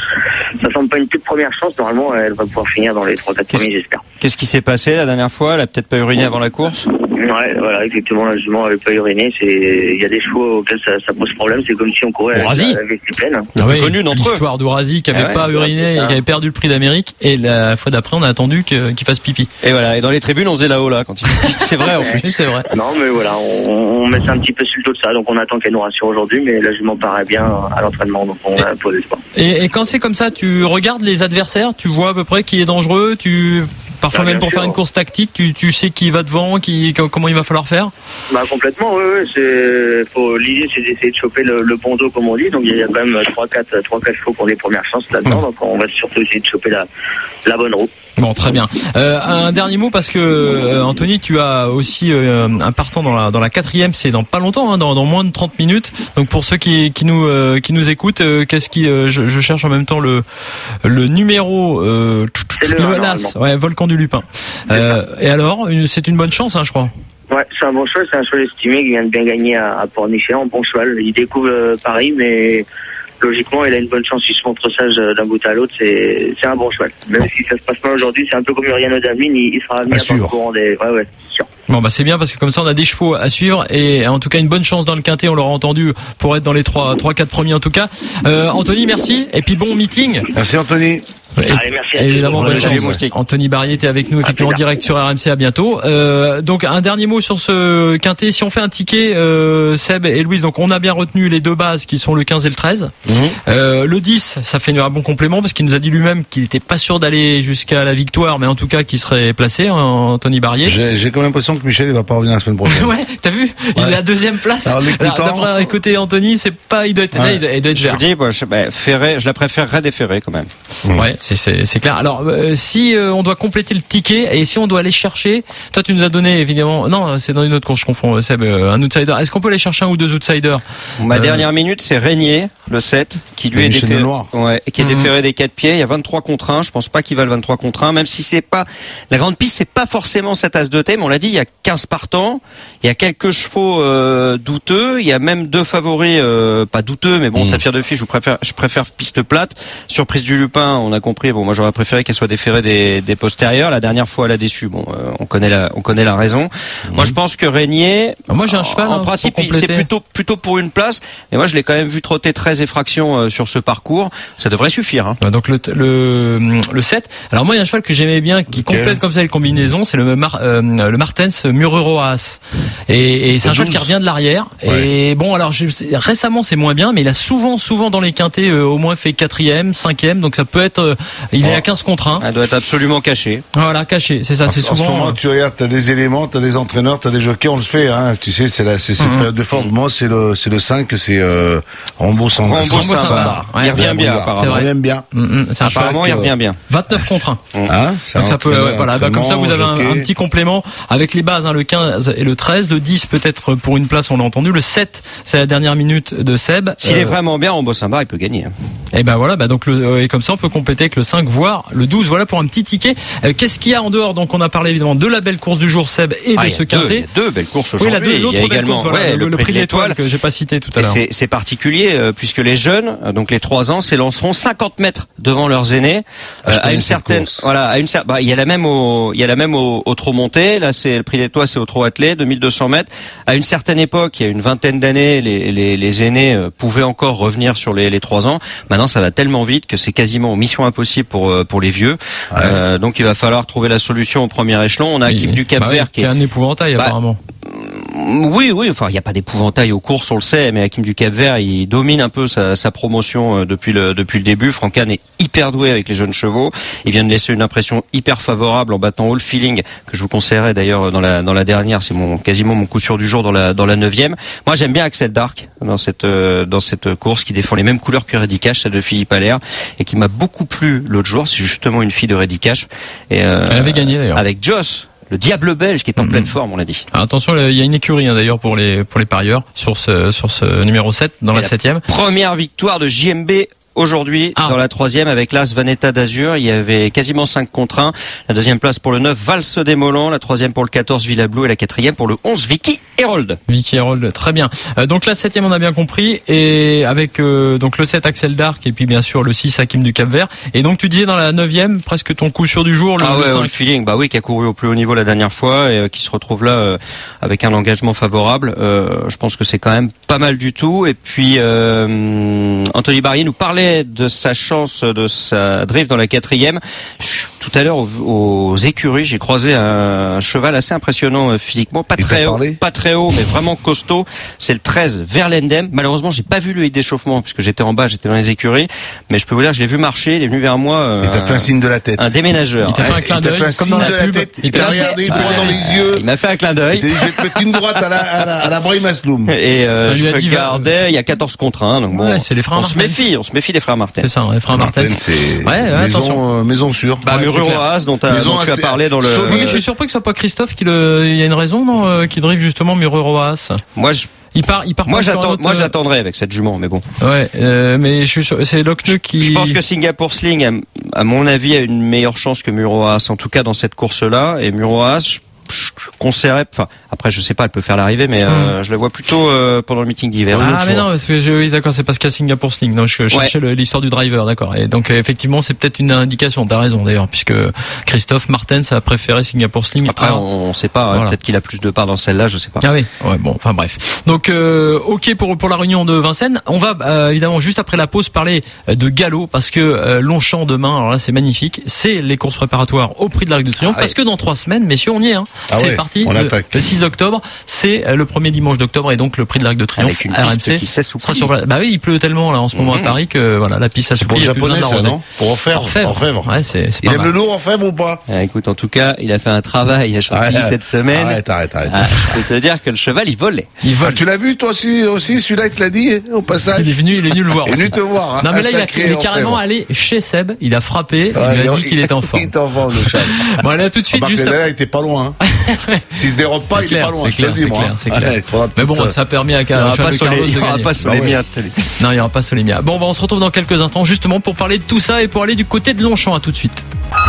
ça semble pas une toute première chance. Normalement, elle va pouvoir finir dans les trois quatre premiers, j'espère. Qu'est-ce qui s'est passé la dernière fois? Elle a peut-être pas uriné avant la course? Ouais, voilà, effectivement, la jument avait pas uriné. C'est, il y a des chevaux auxquels ça, ça pose problème. C'est comme si on courait avec la, la vessie pleine. Ah oui, connu d'entre l'histoire d'Ourasi qui avait ah ouais, pas uriné et qui avait perdu le prix d'Amérique. Et la fois d'après, on a attendu que, qu'il fasse pipi. Et voilà. Et dans les tribunes, on faisait là-haut là quand il. C'est vrai, en plus. C'est vrai. Non, mais voilà, on, on met ça un petit peu sur le dos de ça. Donc on attend qu'elle nous rassure aujourd'hui, mais la jument paraît bien à l'entraînement. Donc on a posé l'espoir. Et, et quand c'est comme ça, tu regardes les adversaires, tu vois à peu près qui est dangereux, tu. Parfois ah, même pour sûr. Faire une course tactique, tu, tu sais qui va devant, qui, comment il va falloir faire? Bah complètement, oui, oui. C'est, faut, l'idée c'est d'essayer de choper le, le bon dos comme on dit. Donc il y a quand même trois quatre chevaux pour les premières chances là-dedans. Donc on va surtout essayer de choper la, la bonne roue. Bon, très bien. Euh, un dernier mot parce que euh, Anthony, tu as aussi euh, un partant dans la dans la quatrième, c'est dans pas longtemps, hein, dans, dans moins de trente minutes. Donc pour ceux qui qui nous euh, qui nous écoutent, euh, qu'est-ce qui euh, je, je cherche en même temps le le numéro euh, le, le l'As, ouais, Volcan du Lupin. Euh, et alors, une, c'est une bonne chance, hein, je crois. Ouais, c'est un bon cheval, c'est un cheval estimé qui vient de bien gagner à, à Pornichet, un bon cheval. Il découvre euh, Paris, mais logiquement, il a une bonne chance, il se montre sage d'un bout à l'autre, c'est, c'est un bon cheval. Même bon. Si ça se passe mal aujourd'hui, c'est un peu comme Uriano Damine, il, il sera amené à le courant des... Ouais, ouais, c'est sûr. Bon, bah, c'est bien parce que comme ça, on a des chevaux à suivre et en tout cas, une bonne chance dans le quintet, on l'aura entendu, pour être dans les trois, trois, quatre premiers en tout cas. Euh, Anthony, merci. Et puis bon meeting. Merci Anthony. Et, Allez, merci à évidemment, bonne chance. Anthony Barrier était avec nous effectivement en direct sur R M C, à bientôt. Euh, donc un dernier mot sur ce quintet. Si on fait un ticket, euh, Seb et Louise, donc on a bien retenu les deux bases qui sont le quinze et le treize. Mmh. Euh, le dix, ça fait un bon complément parce qu'il nous a dit lui-même qu'il n'était pas sûr d'aller jusqu'à la victoire, mais en tout cas qu'il serait placé, hein, Anthony Barrier. J'ai, j'ai comme l'impression que Michel il va pas revenir la semaine prochaine. Ouais, t'as vu, il ouais. est à la deuxième place. Alors, Alors d'après écouter Anthony, c'est pas, il doit être, ouais. là, il doit, il doit être je vous dis, moi, je, bah, Ferré, je la préférerais des Ferré quand même. Mmh. Ouais, c'est, c'est, c'est clair. Alors, euh, si euh, on doit compléter le ticket et si on doit aller chercher, toi tu nous as donné évidemment, non, c'est dans une autre course, je confonds, Seb, euh, un outsider. Est-ce qu'on peut aller chercher un ou deux outsiders? Ma euh... dernière minute, c'est Régnier, le sept, qui lui est déféré, ouais, qui est déféré mmh. des quatre pieds. Il y a vingt-trois contre un. Je pense pas qu'il va le vingt-trois contre un, même si c'est pas la grande piste, c'est pas forcément cet as de thème. On l'a dit, il y a quinze partants, il y a quelques chevaux euh, douteux, il y a même deux favoris euh, pas douteux, mais bon, mmh. Saphir de Fiche, je préfère, je préfère piste plate. Surprise du Lupin, on a compris. Bon, moi j'aurais préféré qu'elle soit déférée des, des postérieurs. La dernière fois, elle a déçu. Bon, euh, on connaît la, on connaît la raison. Mmh. Moi, je pense que Régnier, ah, moi j'ai un cheval. En, en hein, principe, c'est plutôt, plutôt pour une place. Mais moi, je l'ai quand même vu trotter treize effractions euh, sur ce parcours. Ça devrait suffire. Hein. Donc le, le, le sept. Alors moi, il y a un cheval que j'aimais bien, qui okay. complète comme ça les combinaisons. C'est le, Mar, euh, le Martens Mururoas. Et, et c'est un cheval qui revient de l'arrière. Ouais. Et bon, alors je, récemment, c'est moins bien, mais il a souvent, souvent dans les quintés euh, au moins fait quatrième, cinquième. Donc ça peut être. Euh, il oh. est à quinze contre un. Elle doit être absolument cachée. Voilà, caché. C'est ça. En, c'est souvent. En ce moment, tu regardes, t'as des éléments, t'as des entraîneurs, t'as des jockeys. On le fait. Hein, tu sais, c'est la, c'est cette mmh. période de forme. Moi, c'est le, c'est le cinq, c'est euh, Rambo Samba. Rambo Samba. Il revient bien. Apparemment. Il revient bien. Mmh, c'est un apparemment, il revient bien. vingt-neuf contre un. Hein, donc ça peut. Euh, voilà. Bah, comme ça, vous avez un, un petit complément avec les bases, hein, le quinze et le treize, le dix peut-être pour une place, on l'a entendu. Le sept, c'est la dernière minute de Seb. S'il euh, est vraiment bien, Rambo Samba, il peut gagner. Et ben voilà. Bah donc le, et comme ça, on peut compléter avec le cinq, voire le douze. Voilà pour un petit ticket. Euh, qu'est-ce qu'il y a en dehors? Donc on a parlé évidemment de la belle course du jour, Seb, et ah, de ce quintet. Deux, deux belles courses aujourd'hui. Oui, la deux, l'autre il y a belle également course, voilà, ouais, le, le, le prix prix de d'étoile l'étoile que j'ai pas cité tout à l'heure. C'est, c'est particulier euh, puisque les jeunes, euh, donc les trois ans, s'élanceront cinquante mètres devant leurs aînés ah, euh, à une certaine. Voilà, à une certaine. Bah, il y a la même au, il y a la même au, au trot monté. Là, c'est le prix d'étoile, c'est au trot attelé, deux mille deux cents mètres. À une certaine époque, il y a une vingtaine d'années, les, les, les aînés euh, pouvaient encore revenir sur les, les trois ans. Maintenant, ça va tellement vite que c'est quasiment mission impossible pour euh, pour les vieux. Ouais. Euh, donc, il va falloir trouver la solution au premier échelon. On a l'équipe du Cap-Vert bah, qui est un épouvantail bah, apparemment. Oui, oui. Enfin, il n'y a pas d'épouvantail aux courses, on le sait, mais Hakim du Cap-Vert, il domine un peu sa, sa promotion depuis le depuis le début. Francan est hyper doué avec les jeunes chevaux. Il vient de laisser une impression hyper favorable en battant All Feeling, que je vous conseillerais d'ailleurs dans la dans la dernière. C'est mon quasiment mon coup sûr du jour dans la dans la neuvième. Moi, j'aime bien Axel Dark dans cette euh, dans cette course qui défend les mêmes couleurs que Reddy Cash, celle de Philippe Allaire, et qui m'a beaucoup plu l'autre jour. C'est justement une fille de Reddy Cash. Et euh, elle avait gagné d'ailleurs avec Joss. Le diable belge qui est en mmh. pleine forme, on l'a dit. Alors, attention, il y a une écurie hein, d'ailleurs pour les pour les parieurs sur ce sur ce numéro sept dans et la septième. Première victoire de J M B aujourd'hui ah. dans la troisième avec l'As Vanetta d'Azur. Il y avait quasiment cinq contre un. La deuxième place pour le neuf Valse des Molans, la troisième pour le quatorze Villablou et la quatrième pour le onze Vicky Herold. Vicky Herold, très bien. Euh, donc la septième on a bien compris et avec euh, donc le sept Axel Dark et puis bien sûr le six Hakim du Cap-Vert. Et donc tu disais dans la neuvième presque ton coup sûr du jour le, ah ouais, le cinq. Le feeling, bah oui, qui a couru au plus haut niveau la dernière fois et euh, qui se retrouve là euh, avec un engagement favorable. Euh, je pense que c'est quand même pas mal du tout. Et puis euh, Anthony Barrier nous parlait de sa chance de sa drift dans la quatrième. Tout à l'heure aux, aux écuries, j'ai croisé un, un cheval assez impressionnant euh, physiquement, pas très haut, pas très haut, mais vraiment costaud. C'est le treize Verlendem. Malheureusement, j'ai pas vu le hit d'échauffement puisque j'étais en bas, j'étais dans les écuries. Mais je peux vous dire, je l'ai vu marcher, il est venu vers moi. Euh, il t'a fait un signe de la tête. Un déménageur. Il t'a fait un clin d'œil, comme dans la pub. Il t'a regardé droit dans les yeux. Il m'a fait un clin d'œil. Il t'a dit, je vais te mettre une droite à la, à la, à la Brahim Asloum. Et euh, je regardais, il y a quatorze contre un. Donc bon, ouais, c'est les freins on se méfie, on se méfie aussi les frères Martin. C'est ça, les frères Martin. Martin, c'est ouais, ouais, maison, euh, maison sûre. Bah, ouais, Mururoas, dont, dont tu as parlé dans le. Oui, je suis surpris que ce soit pas Christophe qui le. Il y a une raison, non, euh, qui drive justement Mururoas. Moi, je. Il part, il part. Moi, j'attends, autre... moi, j'attendrai avec cette jument, mais bon. Ouais, euh, mais je suis sûr, c'est Lochneux qui. Je pense que Singapore Sling, à, à mon avis, a une meilleure chance que Mururoas, en tout cas dans cette course-là. Et Mururoas, je, je conseillerais, enfin, après, je sais pas, elle peut faire l'arrivée, mais euh, mmh. je la vois plutôt euh, pendant le meeting d'hiver. Ah, mais non, parce que je, oui, d'accord, c'est parce qu'il y a Singapore Sling. Non, je cherchais ouais. l'histoire du driver, d'accord. Et donc, effectivement, c'est peut-être une indication. T'as raison, d'ailleurs, puisque Christophe Martens a préféré Singapore Sling. Après, à... on, on sait pas. Voilà. Peut-être qu'il a plus de part dans celle-là, je sais pas. Ah oui. Ouais, bon, enfin bref. Donc, euh, ok pour pour la réunion de Vincennes. On va euh, évidemment juste après la pause parler de galop parce que euh, Longchamp demain. Alors là, c'est magnifique. C'est les courses préparatoires au Prix de l'Arc de Triomphe ah, parce oui. que dans trois semaines, messieurs, on y est. Hein. Ah c'est ouais, parti. On le, attaque. Le six octobre, c'est le premier dimanche d'octobre et donc le Prix de l'Arc de Triomphe. Avec une R M C qui sera sur. Bah oui, il pleut tellement là en ce moment mmh. à Paris que voilà, la piste s'assouplit. C'est pour le japonais, ça, non? Pour Orfèvre. Orfèvre. Orfèvre. Ouais, c'est, c'est il pas aime mal. le lourd, Orfèvre, ou pas? Ah, écoute, en tout cas, il a fait un travail à Chantilly arrête, cette semaine. Arrête, arrête, arrête. Ah, je peux te dire que le cheval, il volait. Il vole. Ah, tu l'as vu, toi aussi, aussi, celui-là, il te l'a dit, au passage? Il est venu, il est venu le voir. Il est venu te voir. Hein, non, mais là, il, a, il est carrément allé chez Seb, il a frappé, ouais, il a il, dit qu'il était en forme. Il était en forme, le cheval. Bon, allez, tout de suite, juste. Là, il était pas loin. S'il se dérobe pas, il est pas loin. C'est clair, c'est clair, c'est clair. Mais bon, ça a permis à Il n'y aura pas Solémia cette année. Non, il n'y aura pas Solémia. Bon, on se retrouve dans quelques instants justement pour parler de tout ça et pour aller du côté de Longchamp. À tout de suite.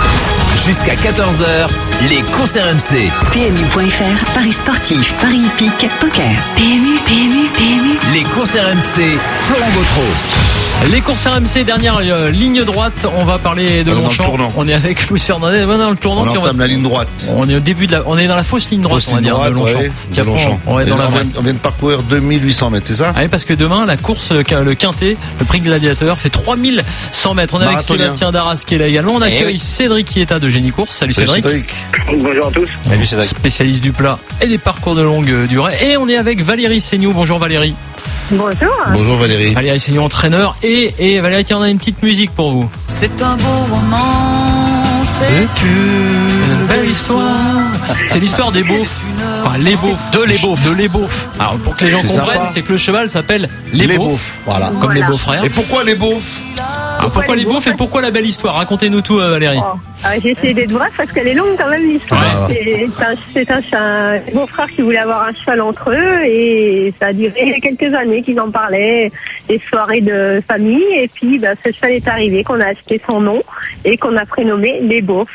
Jusqu'à quatorze heures, les courses R M C. P M U point F R, Paris sportif, Paris hippique, poker. P M U, P M U, P M U. Les courses R M C, Florent Gautreau. Les courses R M C, dernière euh, ligne droite. On va parler de on Longchamp. On est avec Louis Fernandez. On est dans le tournant. On entame on va... la ligne droite. On est au début de la, on est dans la fausse ligne droite, fausse on va dire, droite, de Longchamp. Ouais, Puis après, Longchamp. On, on, est dans la on, vient, on vient de parcourir deux mille huit cents mètres, c'est ça? Ah oui, parce que demain, la course, le quintet, le prix Gladiateur, fait trois mille cent mètres. On est avec Sébastien Darras qui est là également. On accueille oui. Cédric Kieta de Génie Course. Salut, Salut Cédric. Cédric. Bonjour à tous. Salut Cédric. Spécialiste du plat et des parcours de longue durée. Et on est avec Valérie Seignoux. Bonjour Valérie. Bonjour. Bonjour Valérie. Valérie Seignoux, entraîneur. Et, et Valérie, tiens, on a une petite musique pour vous. C'est un beau roman, c'est une belle histoire. C'est l'histoire des beaufs. Enfin, les beaufs. De les beaufs. De les beaufs. Alors, pour que les gens c'est comprennent, sympa. C'est que le cheval s'appelle les, les beaufs. beaufs. Voilà. Comme voilà. les beaux-frères. Et pourquoi les beaufs? Alors, pourquoi les beaufs et pourquoi la belle histoire? Racontez-nous tout, Valérie. Oh. Ah, j'ai essayé d'être bref parce qu'elle est longue quand même l'histoire. Ouais. C'est un, c'est un, c'est un beau-frère qui voulait avoir un cheval entre eux et ça a duré quelques années qu'ils en parlaient, des soirées de famille et puis bah, ce cheval est arrivé, qu'on a acheté son nom et qu'on a prénommé les beaufs.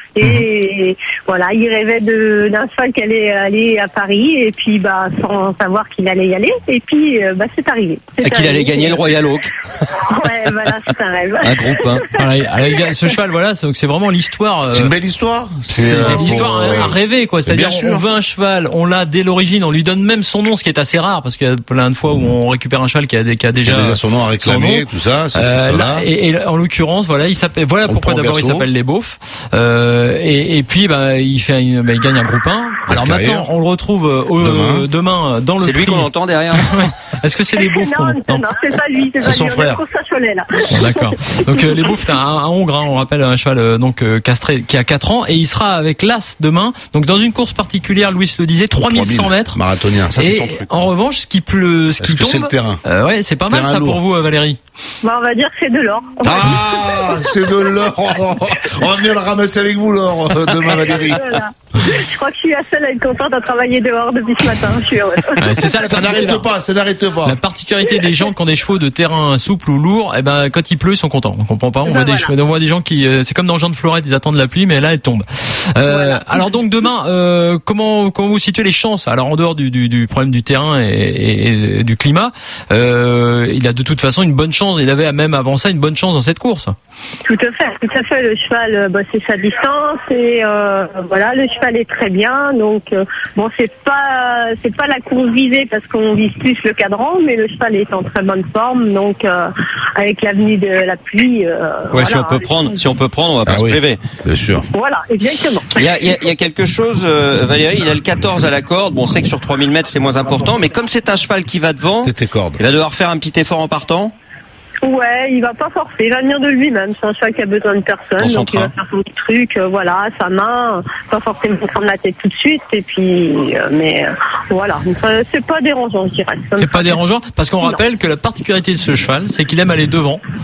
Et mmh. voilà, il rêvait de, d'un cheval qui allait aller à Paris et puis bah sans savoir qu'il allait y aller et puis bah c'est arrivé. C'est et qu'il arrivé. allait gagner le Royal Oak. Ouais, voilà, c'est un rêve. Un groupe, hein. Voilà, ce cheval, voilà, c'est, c'est vraiment l'histoire. C'est une belle histoire. C'est, c'est, c'est l'histoire pour, à, à rêver, quoi. C'est-à-dire, on veut un cheval, on l'a dès l'origine, on lui donne même son nom, ce qui est assez rare, parce qu'il y a plein de fois où on récupère un cheval qui a, qui a déjà, il a déjà son nom à réclamer, tout ça. C'est, euh, c'est là, et, et en l'occurrence, voilà, il s'appelle, voilà on pourquoi d'abord il s'appelle les beaufs. Euh, et, et puis, bah, il fait, une, bah, il gagne un groupe un. Alors maintenant, on le retrouve au, demain. demain dans le. C'est lui prix. qu'on entend derrière. Est-ce que c'est les beaufs qu'on entend? Non, non, c'est pas lui, c'est, c'est pas son lui. frère. Cholet, là. D'accord. Donc euh, les beaufs, c'est un, un hongre, hein, on rappelle un cheval euh, donc euh, castré qui a quatre ans et il sera avec l'As demain. Donc dans une course particulière, Louis le disait, trois mille cent mètres. Marathonien. Ça, c'est son truc. En revanche, ce qui pleut, ce qui tombe, c'est le terrain. Euh, ouais, c'est pas mal ça lourd. Pour vous, Valérie. Bah, on va dire que c'est de l'or. Ah, c'est de l'or. On va venir le ramasser avec vous, l'or, demain, Valérie. Voilà. Je crois que je suis la seule à être contente à travailler dehors depuis ce matin. Je suis heureuse. Ouais, c'est ça, ça n'arrête pas, ça n'arrête pas. La particularité des gens qui ont des chevaux de terrain souple ou lourd, eh ben, quand il pleut, ils sont contents. On comprend pas. On, ben voit, voilà. des chevaux, on voit des gens qui, euh, c'est comme dans le Jean de Florette, ils attendent la pluie, mais là, elle tombe. Euh, voilà. Alors donc demain, euh, comment, comment vous situez les chances? Alors en dehors du, du, du problème du terrain et, et, et du climat, euh, il a de toute façon une bonne chance. Il avait même avant ça une bonne chance dans cette course. Tout à fait, tout à fait. Le cheval, bah, c'est sa distance et euh, voilà, le cheval est très bien. Donc euh, bon, c'est pas c'est pas la course visée parce qu'on vise plus le cadran, mais le cheval est en très bonne forme. Donc euh, avec l'avenue de la pluie. Euh, ouais, voilà, si on peut prendre, si on peut prendre, on va pas ah se oui, priver. Bien sûr. Voilà, exactement. Il y a, il y a, il y a quelque chose, euh, Valérie. Il a le quatorze à la corde. Bon, on sait que sur trois mille mètres c'est moins important, mais comme c'est un cheval qui va devant, il va devoir faire un petit effort en partant. Ouais, il va pas forcer, il va venir de lui-même. C'est un cheval qui a besoin de personne, donc il va faire son petit truc, euh, voilà, sa main, pas forcément prendre la tête tout de suite, et puis, euh, mais euh, voilà, c'est pas dérangeant, je dirais. C'est pas dérangeant, parce qu'on rappelle que la particularité de ce cheval, c'est qu'il aime aller devant.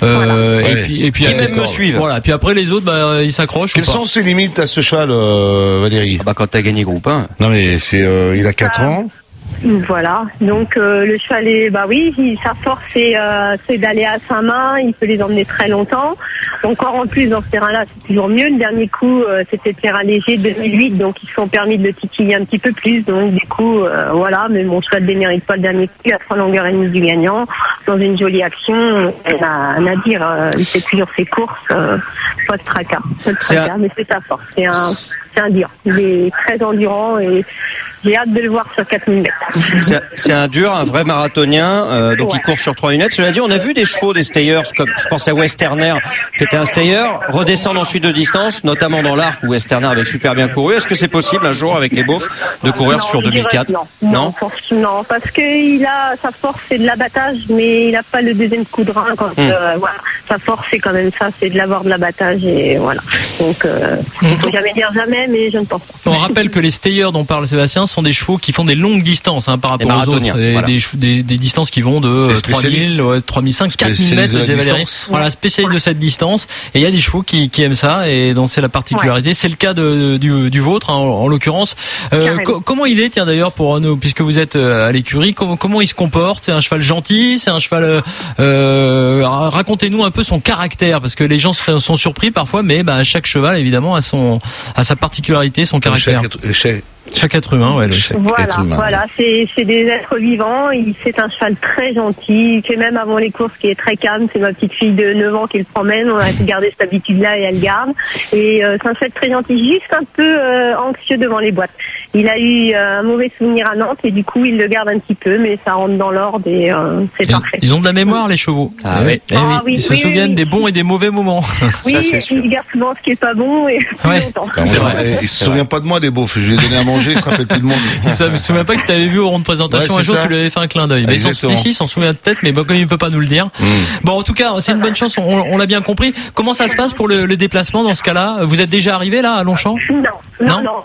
Euh, voilà. Et ouais. puis, et puis, qui euh, même me suivent. Voilà. Puis après les autres, bah, ils s'accrochent. Quelles sont ses limites à ce cheval, euh, Valérie? Ah bah quand t'as gagné groupe un. Non mais c'est, euh, il a quatre Ah. ans. Voilà, donc euh, le cheval est, bah oui, il, sa force c'est, euh, c'est d'aller à sa main, il peut les emmener très longtemps. Encore en plus dans ce terrain-là, c'est toujours mieux. Le dernier coup, euh, c'était le terrain léger de deux mille huit, donc ils se sont permis de le titiller un petit peu plus. Donc du coup, euh, voilà, mais mon cheval ne démérite pas le dernier coup, il a trois longueurs et demie du gagnant, dans une jolie action. On a rien à dire, euh, il fait toujours ses courses, euh, pas de tracas, pas de tracas, un... mais c'est sa force. C'est un, c'est un dur. Il est très endurant et j'ai hâte de le voir sur quatre mille mètres. C'est, c'est un dur, un vrai marathonien, euh, donc ouais. il court sur trois lunettes. Cela dit, on a vu des chevaux, des stayers, comme je pense à Westerner, qui était un stayer, redescendre ensuite de distance, notamment dans l'arc où Westerner avait super bien couru. Est-ce que c'est possible un jour avec les beaufs de courir non, sur deux mille quatre? Non, non, non, pour, non, parce que il a sa force, c'est de l'abattage, mais il n'a pas le deuxième coup de rein. Quand mmh. euh, voilà, sa force, c'est quand même ça, c'est de l'avoir de l'abattage et voilà. Donc, euh, il mmh. faut jamais dire jamais, mais je ne pense pas. On rappelle que les stayers dont parle Sébastien sont des chevaux qui font des longues distances hein, par rapport aux autres, des, voilà. des, des, des distances qui vont de trois mille, ouais, trois mille cinq, quatre mille mètres, disait Valérie. Voilà, spécialiste de cette distance. Et il y a des chevaux qui, qui aiment ça, et donc c'est la particularité. Ouais. C'est le cas de, du, du vôtre, hein, en, en l'occurrence. Euh, co- comment il est, tiens d'ailleurs, pour nous, puisque vous êtes à l'écurie, comment, comment il se comporte? C'est un cheval gentil, c'est un cheval. Euh, racontez-nous un peu son caractère, parce que les gens sont surpris parfois, mais bah, chaque cheval évidemment a son, a sa particularité, son caractère. Chaque, chaque... Chaque être humain, ouais. Chaque voilà, être humain. voilà, c'est c'est des êtres vivants. Il, c'est un cheval très gentil, qui même avant les courses, qui est très calme. C'est ma petite fille de neuf ans qui le promène. On a gardé cette habitude-là et elle garde. Et euh, c'est un cheval très gentil, juste un peu euh, anxieux devant les boîtes. Il a eu euh, un mauvais souvenir à Nantes et du coup il le garde un petit peu, mais ça rentre dans l'ordre et euh, c'est ils, parfait. Ils ont de la mémoire, les chevaux. Ah oui. Eh oui. Ah, oui, Ils se oui, souviennent oui. des bons et des mauvais moments. Oui, ça, c'est et sûr. il garde souvent ce qui est pas bon et plus Ouais. longtemps. C'est vrai. Il se souvient pas de moi des beaufs. Je lui ai donné à manger, il se rappelle plus de moi. Il ne se souvient pas que tu avais vu au rond de présentation Ouais, un jour, ça. tu lui avais fait un clin d'œil. Mais il s'en, ici, il s'en souvient peut-être, mais bon, comme il ne peut pas nous le dire. Mm. Bon, en tout cas, c'est une bonne chance, on, on l'a bien compris. Comment ça se passe pour le, le déplacement dans ce cas-là? Vous êtes déjà arrivé là à Longchamp? Non, non, Non non.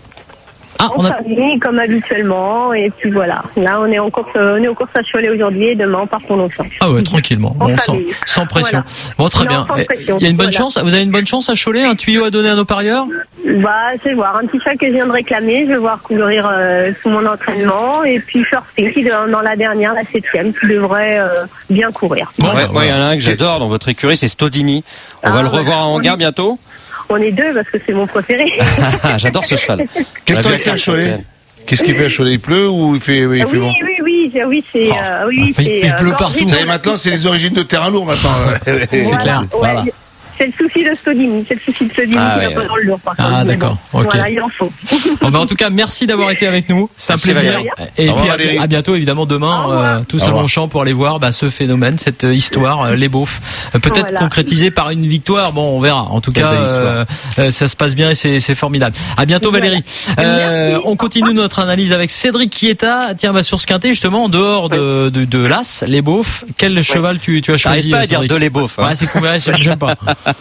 Ah, On on a... famille, comme habituellement, et puis voilà. Là, on est en course, on est aux courses à Cholet aujourd'hui, et demain, on part pour Longchamp. Ah ouais, tranquillement. En Bon, sans, famille. sans pression. Voilà. Bon, très Non, bien. sans pression. Il y a une bonne Voilà. chance. Vous avez une bonne chance à Cholet, un tuyau à donner à nos parieurs? Bah, je vais voir. Un petit chat que je viens de réclamer, je vais voir courir euh, sous mon entraînement, et puis First qui dans, dans la dernière, la septième, qui devrait euh, bien courir. Bon, Ouais, bah, ouais, il y en a un que j'adore dans votre écurie, c'est Stodini. On Ah, va le voilà. revoir en hangar On est- bientôt. On est deux parce que c'est mon préféré. J'adore ce cheval. Quel On temps l'a il vu fait à avec Cholet? Capitaine. Qu'est-ce qu'il fait à Cholet? Il pleut ou il fait, oui, il oui, fait bon? oui, oui, oui, oui, c'est, euh, oui, Il- c'est. il euh, pleut gorgé partout. de- Vous savez, maintenant, c'est les origines de terrain lourd, maintenant. C'est Voilà, clair. ouais, Voilà. C'est le souci de Stodini, c'est le souci de Stodini Ah, qui ouais, va pas dans le lourd par Ah, contre. mais d'accord, bon, ok. Voilà, il en faut. Bon, bah, en tout cas, merci d'avoir été avec nous. C'est un Merci, plaisir. Valérie. Et Au puis revoir, à, Valérie. à bientôt, évidemment, demain, Au revoir. euh, tous Au à revoir. Longchamp pour aller voir bah, ce phénomène, cette euh, histoire, euh, les beaufs. Euh, Peut-être Voilà. concrétisée par une victoire. Bon, on verra. En tout Quelle cas, belle histoire. euh, euh, ça se passe bien et c'est, c'est formidable. À bientôt, Voilà. Valérie. Euh, Merci. on continue notre analyse avec Cédric Chieta. Tiens, bah, sur ce quintet, justement, en dehors de, de, de l'As, les beaufs, quel cheval tu, tu as T'arrives choisi? pas à dire Cédric de les beaufs. hein. Ouais, c'est couvert, j'aime pas.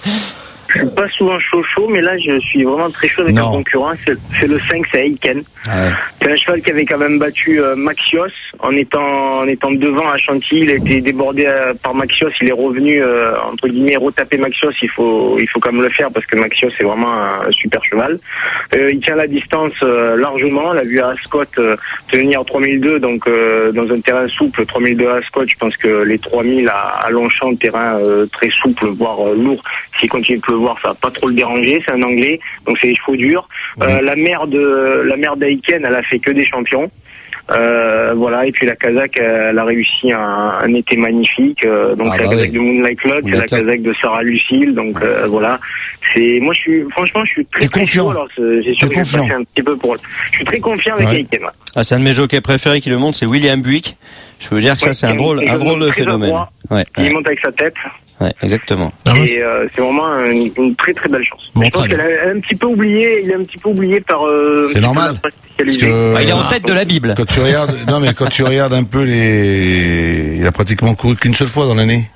Je suis pas souvent chaud chaud, mais là je suis vraiment très chaud avec Non. un concurrent, c'est, c'est le cinq, c'est Aiken. Ah ouais. C'est un cheval qui avait quand même battu euh, Maxios en étant en étant devant à Chantilly. Il a été débordé euh, par Maxios, il est revenu euh, entre guillemets retaper Maxios. Il faut il faut quand même le faire parce que Maxios c'est vraiment un super cheval. Euh, il tient la distance euh, largement. On l'a vu à Ascot euh, tenir trois mille deux, donc euh, dans un terrain souple. trois mille deux à Ascot, je pense que les trois mille à, à Longchamp, terrain euh, très souple, voire euh, lourd. S'il continue de pleuvoir, ça va pas trop le déranger. C'est un Anglais, donc c'est des chevaux durs. Euh, la mère de la mère d'Aiken, elle a fait que des champions. Euh, voilà, et puis la Kazakh, elle a réussi un, un été magnifique. Euh, donc Ah, c'est bah la Kazakh oui. de Moonlight Lodge, c'est la D'accord. Kazakh de Sarah Lucille. Donc euh, voilà, c'est moi je suis franchement je suis très T'es très confiant. chaud. Alors c'est c'est sûr T'es que je vais confiant. passer un petit peu pour. Je suis très confiant avec Ouais. Aiken. Ouais. Ah, c'est un de mes jockeys préférés qui le monte, c'est William Buick. Je peux vous dire que ça, Ouais, c'est un il- drôle, il un joue drôle de très phénomène. adroit. Ouais, Il ouais, monte avec sa tête. ouais, exactement. Ah ouais, Et euh, c'est vraiment une, une très très belle chance. Bon, je pense très qu'elle a, elle a un petit peu oublié, il est un petit peu oublié par. Euh, un C'est petit peu normal. la presse Parce spécialisée. que Ah, il est en tête de la Bible. quand tu regardes, non mais quand tu regardes un peu les, il a pratiquement couru qu'une seule fois dans l'année.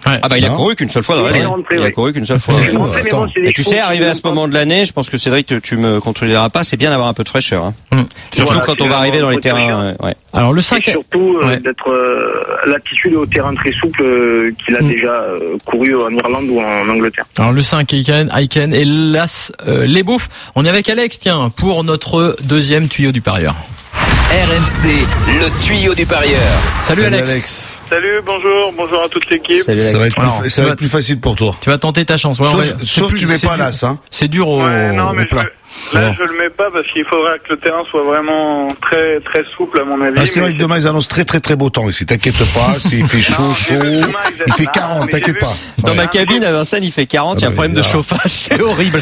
Ouais. Ah bah il a couru qu'une seule fois dans l'année. Il a couru qu'une seule fois. Et tu sais, arrivé à ce moment de l'année, je pense que Cédric, tu, tu me contrôleras pas, c'est bien d'avoir un peu de fraîcheur. Hein. Mmh. Surtout voilà, quand on va arriver dans les terrains. Ouais. Alors le cinq. Et surtout euh, ouais. d'être euh, l'attitude au terrain très souple euh, qu'il a mmh. déjà euh, couru en Irlande ou en Angleterre. Alors le cinq, Aiken, Aiken et Las euh, les Bouffes. On est avec Alex, tiens, pour notre deuxième tuyau du parieur. R M C, le tuyau du parieur. Salut, Salut Alex. Alex. Salut, bonjour, bonjour à toute l'équipe. Salut, ça va être, Alors, plus, ça va être plus facile pour toi. Tu vas tenter ta chance. Ouais, sauf va, sauf plus, tu mets pas dur. l'as, hein. C'est dur au, ouais, non, mais au plat. Je, là, bon. je le mets pas parce qu'il faudrait que le terrain soit vraiment très, très souple à mon avis. Ah, c'est vrai que demain ils annoncent très, très, très beau temps ici. T'inquiète pas, s'il fait chaud, non, chaud, demain, il fait quarante, t'inquiète pas. Dans ouais. ma cabine à Vincennes, il fait quarante, il y a un problème de chauffage, c'est horrible.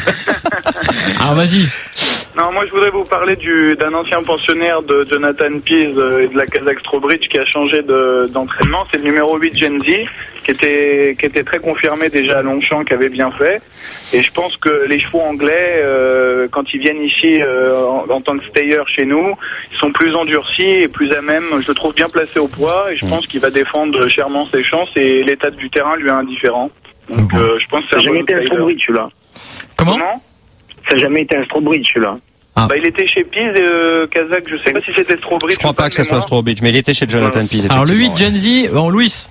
Alors vas-y. Non, moi je voudrais vous parler du, d'un ancien pensionnaire de Jonathan Pease et de la Kazakh Strawbridge qui a changé de, d'entraînement. C'est le numéro huit Genzi qui était, qui était très confirmé déjà à Longchamp, qui avait bien fait. Et je pense que les chevaux anglais, euh, quand ils viennent ici euh, en, en tant que stayer chez nous, ils sont plus endurcis et plus à même. Je le trouve bien placé au poids et je pense qu'il va défendre chèrement ses chances et l'état du terrain lui est indifférent. Donc mmh. euh, je pense que c'est un jamais été un Strawbridge celui-là. Comment, Comment Ça n'a jamais été un Strawbridge celui-là. Ah. Bah, il était chez Pease et euh, Kazakh, je sais pas si c'était Strawbridge. Je crois pas que ça soit Strawbridge, mais il était chez Jonathan Pease. Alors le huit Genzi, en Louis.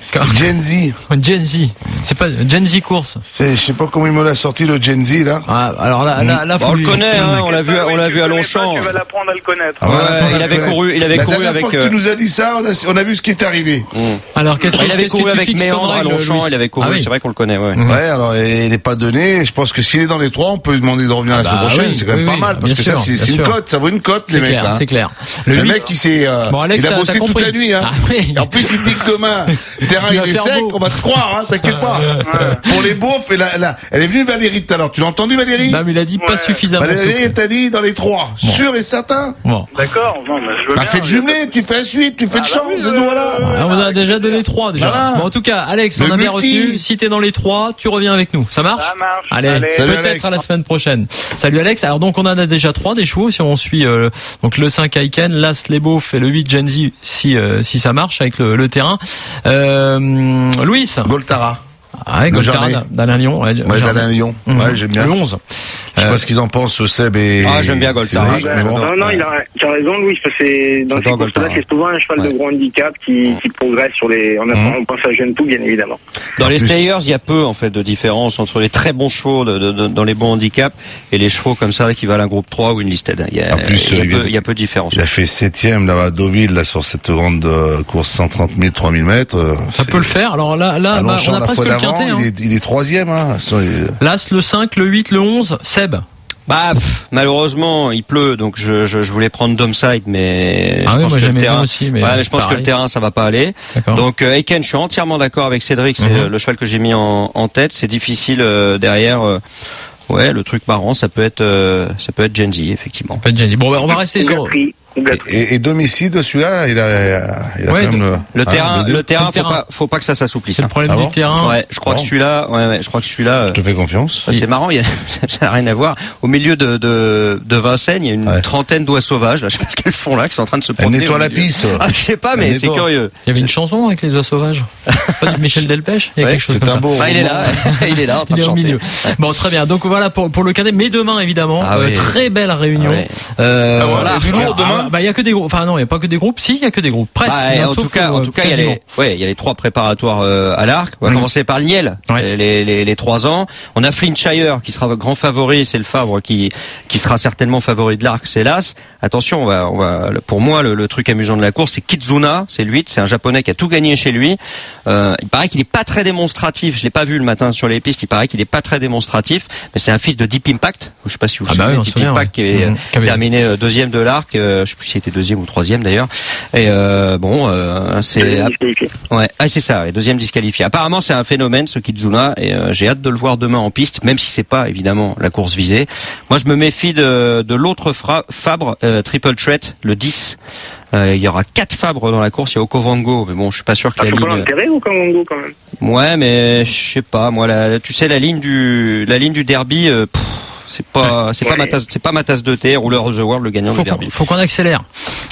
Genzi. Genzi. C'est pas Genzi course. C'est, je sais pas comment il me l'a sorti le Genzi là. Ah, alors là, là, là, bon, on le connaît, hein, on l'a vu, on l'a vu à Longchamp. Tu vas l'apprendre à le connaître. Ah, ouais, il avait couru, il avait la couru avec. Fois que tu nous as dit ça, on a, on a vu ce qui est arrivé. Mmh. Alors qu'est-ce qu'il avait couru avec Méandre à Longchamp, il avait couru. Ah, oui. C'est vrai qu'on le connaît, ouais. Mmh. Ouais, alors il n'est pas donné. Je pense que s'il est dans les trois, on peut lui demander de revenir ah, la semaine bah, prochaine. Oui, c'est quand même oui, pas mal parce que sûr, ça, c'est, c'est une cote, ça vaut une cote, les mecs. C'est clair. Le mec, il s'est, il a bossé toute la nuit. En plus, il dit que demain, le terrain il est sec. On va te croire, hein, t'inquiète pas. Ouais. Pour les beaufs, et là, là, elle est venue Valérie tout à l'heure. Tu l'as entendu Valérie? Non, mais il a dit ouais. pas suffisamment. Valérie t'a dit dans les trois, bon. Sûr et certain. Bon. D'accord. Non, mais je veux bah, bien. fais de jumelé, tu fais un suite, tu fais de ah, chance, et nous voilà. Ouais, on a déjà donné trois déjà. Voilà. Bon, en tout cas, Alex, le on a bien multi. retenu. Si t'es dans les trois, tu reviens avec nous. Ça marche? Ça marche. Allez, Allez. peut-être Alex. À la semaine prochaine. Salut Alex. Alors donc on en a déjà trois des chevaux si on suit euh, donc le cinq Aiken, l'As les Beaufs et le huit Genzi si euh, si ça marche avec le, le terrain. Euh, Louis. Goltara. Ah ouais, Goltara d'Alain Lyon. Ouais, ouais d'Alain Lyon. Mmh. Ouais, j'aime bien. Le onze. Je sais pas ce qu'ils en pensent, Seb et. Ah, j'aime bien Goltara. Ah, ben, bon. Non, non, il a, tu as raison, Louis, parce que c'est, dans ces courses-là, c'est souvent un cheval ouais. de gros handicap qui, qui progresse sur les, on, a, mmh. on pense à Jeune Tout, bien évidemment. Dans les stayers, il y a peu, en fait, de différence entre les très bons chevaux de, de, de, dans les bons handicaps et les chevaux comme ça qui valent un groupe trois ou une listed. Il y a, en plus, il y a, peu, il y a peu de différence. Il a fait septième, là, à Deauville, là, sur cette grande euh, course cent trente mille, trois mille mètres. Euh, ça peut le faire. Alors là, là, bah, on a presque le quintet, hein. Il est, il est troisième, hein. L'As, le cinq, le huit, le onze, Seb. Bah pff, malheureusement il pleut donc je, je, je voulais prendre Domside mais ah je oui, pense moi que le terrain aussi, mais ouais, mais je pense pareil. que le terrain ça va pas aller. D'accord. Donc euh, Aiken, je suis entièrement d'accord avec Cédric, c'est mm-hmm. le cheval que j'ai mis en, en tête, c'est difficile euh, derrière euh, ouais, le truc marrant ça peut être euh, ça peut être Genzi effectivement. Ça peut être Genzi. Bon, bah, on va rester sur Et, et domicile de celui-là, il a, il a ouais, quand même le, le terrain, le, le terrain, faut terrain. pas, faut pas que ça s'assouplisse. C'est le problème ah du bon terrain. Ouais, je crois bon. que celui-là, ouais, ouais, je crois que celui-là. Je te fais confiance. Bah, c'est marrant, il y a, ça n'a rien à voir. Au milieu de, de, de Vincennes, il y a une ouais. trentaine d'oies sauvages, là, je sais pas ce qu'elles font là, qui sont en train de se promener. Elle nettoie la piste. Ah, je sais pas, mais c'est curieux. Il y avait une chanson avec les oies sauvages. Pas du Michel Delpech? Il y a ouais, quelque chose comme ça. Beau bah, il est là, il est là, en train il est de au milieu. Bon, très bien. Donc voilà pour, pour le cadet. Mais demain, évidemment, ah, oui. très belle réunion. Ah, oui. euh, ah, voilà. Du lourd demain? Bah, il y a que des groupes. Enfin, non, il y a pas que des groupes. Si, il y a que des groupes. Presque. Bah, en, tout cas, en tout cas, il y a les, ouais, il y a les trois préparatoires euh, à l'arc. On va oui. commencer par le Niel, ouais. les, les, les trois ans. On a Flintshire qui sera grand favori, c'est le Fabre qui, qui sera certainement favori de l'arc, c'est l'As. Attention, on va, on va, pour moi, le, le truc amusant de la course, c'est Kizuna, c'est le huit, c'est un japonais qui a tout gagné chez lui. Euh, il paraît qu'il est pas très démonstratif. Je l'ai pas vu le matin sur les pistes. Il paraît qu'il est pas très démonstratif, mais c'est un fils de Deep Impact. Je sais pas si vous vous ah souvenez, bah oui, Deep Impact qui avait mmh, terminé deuxième de l'arc. Euh, je sais plus s'il était deuxième ou troisième d'ailleurs. Et euh, bon, euh, c'est ouais, ah, c'est ça, deuxième disqualifié. Apparemment, c'est un phénomène ce Kizuna et euh, j'ai hâte de le voir demain en piste, même si c'est pas évidemment la course visée. Moi, je me méfie de, de l'autre fra- Fabre euh, Triple Threat, le dix. Euh, il y aura quatre Fabres dans la course. Il y a Okovango, mais bon, je suis pas sûr que ah, la ligne. Pas l'intérêt Okovango quand même. Ouais, mais je sais pas. Moi, la, tu sais, la ligne du, la ligne du derby. Euh, pff, c'est pas, c'est ouais. pas ma tasse, c'est pas ma tasse de thé. Rouleur of the World, le gagnant faut du derby. Faut qu'on accélère.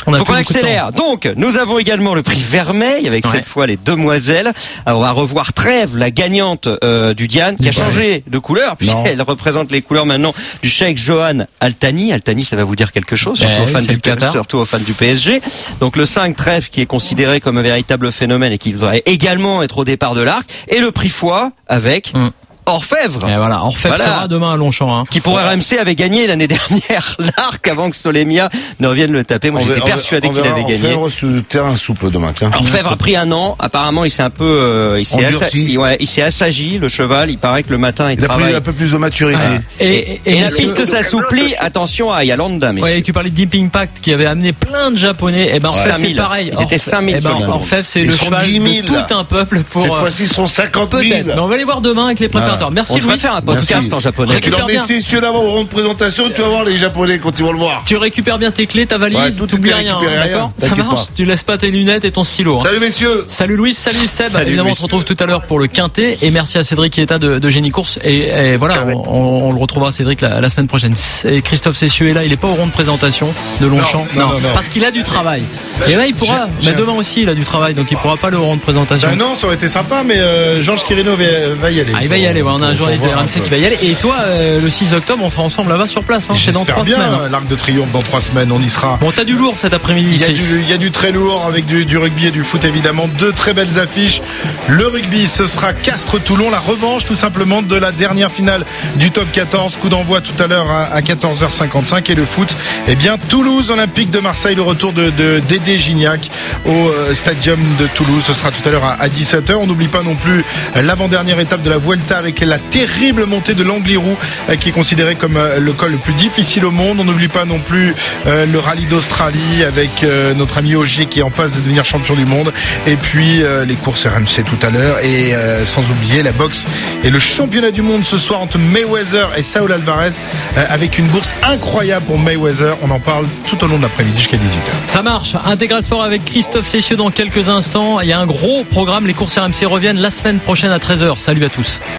On a Faut plus qu'on beaucoup de accélère. Donc, nous avons également le prix Vermeil avec Ouais. cette fois les demoiselles. Alors, on va revoir Trèves, la gagnante euh, du Diane, qui a changé de couleur puisqu'elle représente les couleurs maintenant du Cheikh Johan Altani. Altani, ça va vous dire quelque chose, surtout, Eh aux, oui, fans c'est du, le Qatar. surtout aux fans du P S G. Donc, le cinq Trèves qui est considéré comme un véritable phénomène et qui devrait également être au départ de l'arc. Et le prix Foix avec... Mm. Orfèvre. Et voilà, Orfèvre Voilà. sera demain à Longchamp. Hein. Qui pour R M C avait gagné l'année dernière l'arc avant que Solemia ne revienne le taper. Moi, j'étais persuadé qu'il avait gagné. Orfèvre sur le terrain souple demain, tiens. Orfèvre a pris un an. Apparemment, il s'est un peu, euh, il s'est assa- il, ouais, il s'est assagi, le cheval. Il paraît que le matin, il, Il a pris travaille. un peu plus de maturité. Ouais. Et, Et, et, et, la et- piste s'assouplit. Attention à Yalanda, messieurs. Ouais, tu parlais de Deep Impact qui avait amené plein de Japonais. Et ben Orfèvre cinq c'est mille. pareil. Ils étaient Orfèvre- cinq mille eh ben, sur le monde. Orfèvre c'est Ils le sont cheval dix mille, de tout là. un peuple pour. Cette euh, fois-ci, ils sont cinquante Peut-être. mille. Mais on va les voir demain avec les préparateurs. Merci On devrait Louis. faire un podcast Merci. en japonais. Tu leur Récupère mets bien. ces yeux là-bas au rond de présentation, tu vas voir les Japonais quand ils vont le voir. Tu récupères bien tes clés, ta valise, Ouais, tout t'oublies est rien, récupéré, hein, rien. d'accord? Ça T'inquiète marche. pas. Tu laisses pas tes lunettes et ton stylo. hein. Salut messieurs. Salut Louis, salut Seb. Salut Évidemment, Louis. on se retrouve tout à l'heure pour le Quintet. Et merci à Cédric qui est là de, de Génie Course. Et, et voilà, on, on le retrouvera Cédric la, la semaine prochaine. Et Christophe Cessieux est là. Il est pas au rond de présentation de Longchamp. Non, non, non, non. Parce qu'il a du travail. Et là, il pourra. J'ai- Mais j'ai- demain aussi, il a du travail. Donc, il pourra pas le rond de présentation. Ben non, ça aurait été sympa, mais euh, Georges Quirino va, va y aller. Ah, il va y aller. Ouais, on a un Faut- journaliste faut de voir R un M C peu. qui va y aller. Et toi, euh, le six octobre, on sera ensemble là-bas sur place. Hein. C'est dans J'espère trois bien, semaines. hein. l'Arc de Triomphe dans trois semaines, on y sera. Bon, t'as du lourd cet après-midi, Il y, a Chris. du, il y a du très lourd avec du, du rugby et du foot évidemment. Deux très belles affiches. Le rugby, ce sera Castres-Toulon, la revanche tout simplement de la dernière finale du top quatorze. Coup d'envoi tout à l'heure à, à quatorze heures cinquante-cinq. Et le foot, eh bien Toulouse Olympique de Marseille, le retour de, de Dédé Gignac au euh, stadium de Toulouse. Ce sera tout à l'heure à, à dix-sept heures. On n'oublie pas non plus l'avant-dernière étape de la Vuelta avec la terrible montée de l'Angliru euh, qui est considéré comme euh, le col le plus difficile au monde. On n'oublie pas non plus euh, le rallye d'Australie avec euh, notre ami Ogier qui est en passe de devenir champion du monde. Et puis euh, les courses R M C tout à l'heure. Et euh, sans oublier la boxe et le championnat du monde ce soir entre Mayweather et Saul Alvarez euh, avec une bourse incroyable pour Mayweather. On en parle tout au long de l'après-midi jusqu'à dix-huit heures. Ça marche. Intégral Sport avec Christophe Cessieux dans quelques instants. Il y a un gros programme. Les courses R M C reviennent la semaine prochaine à treize heures. Salut à tous.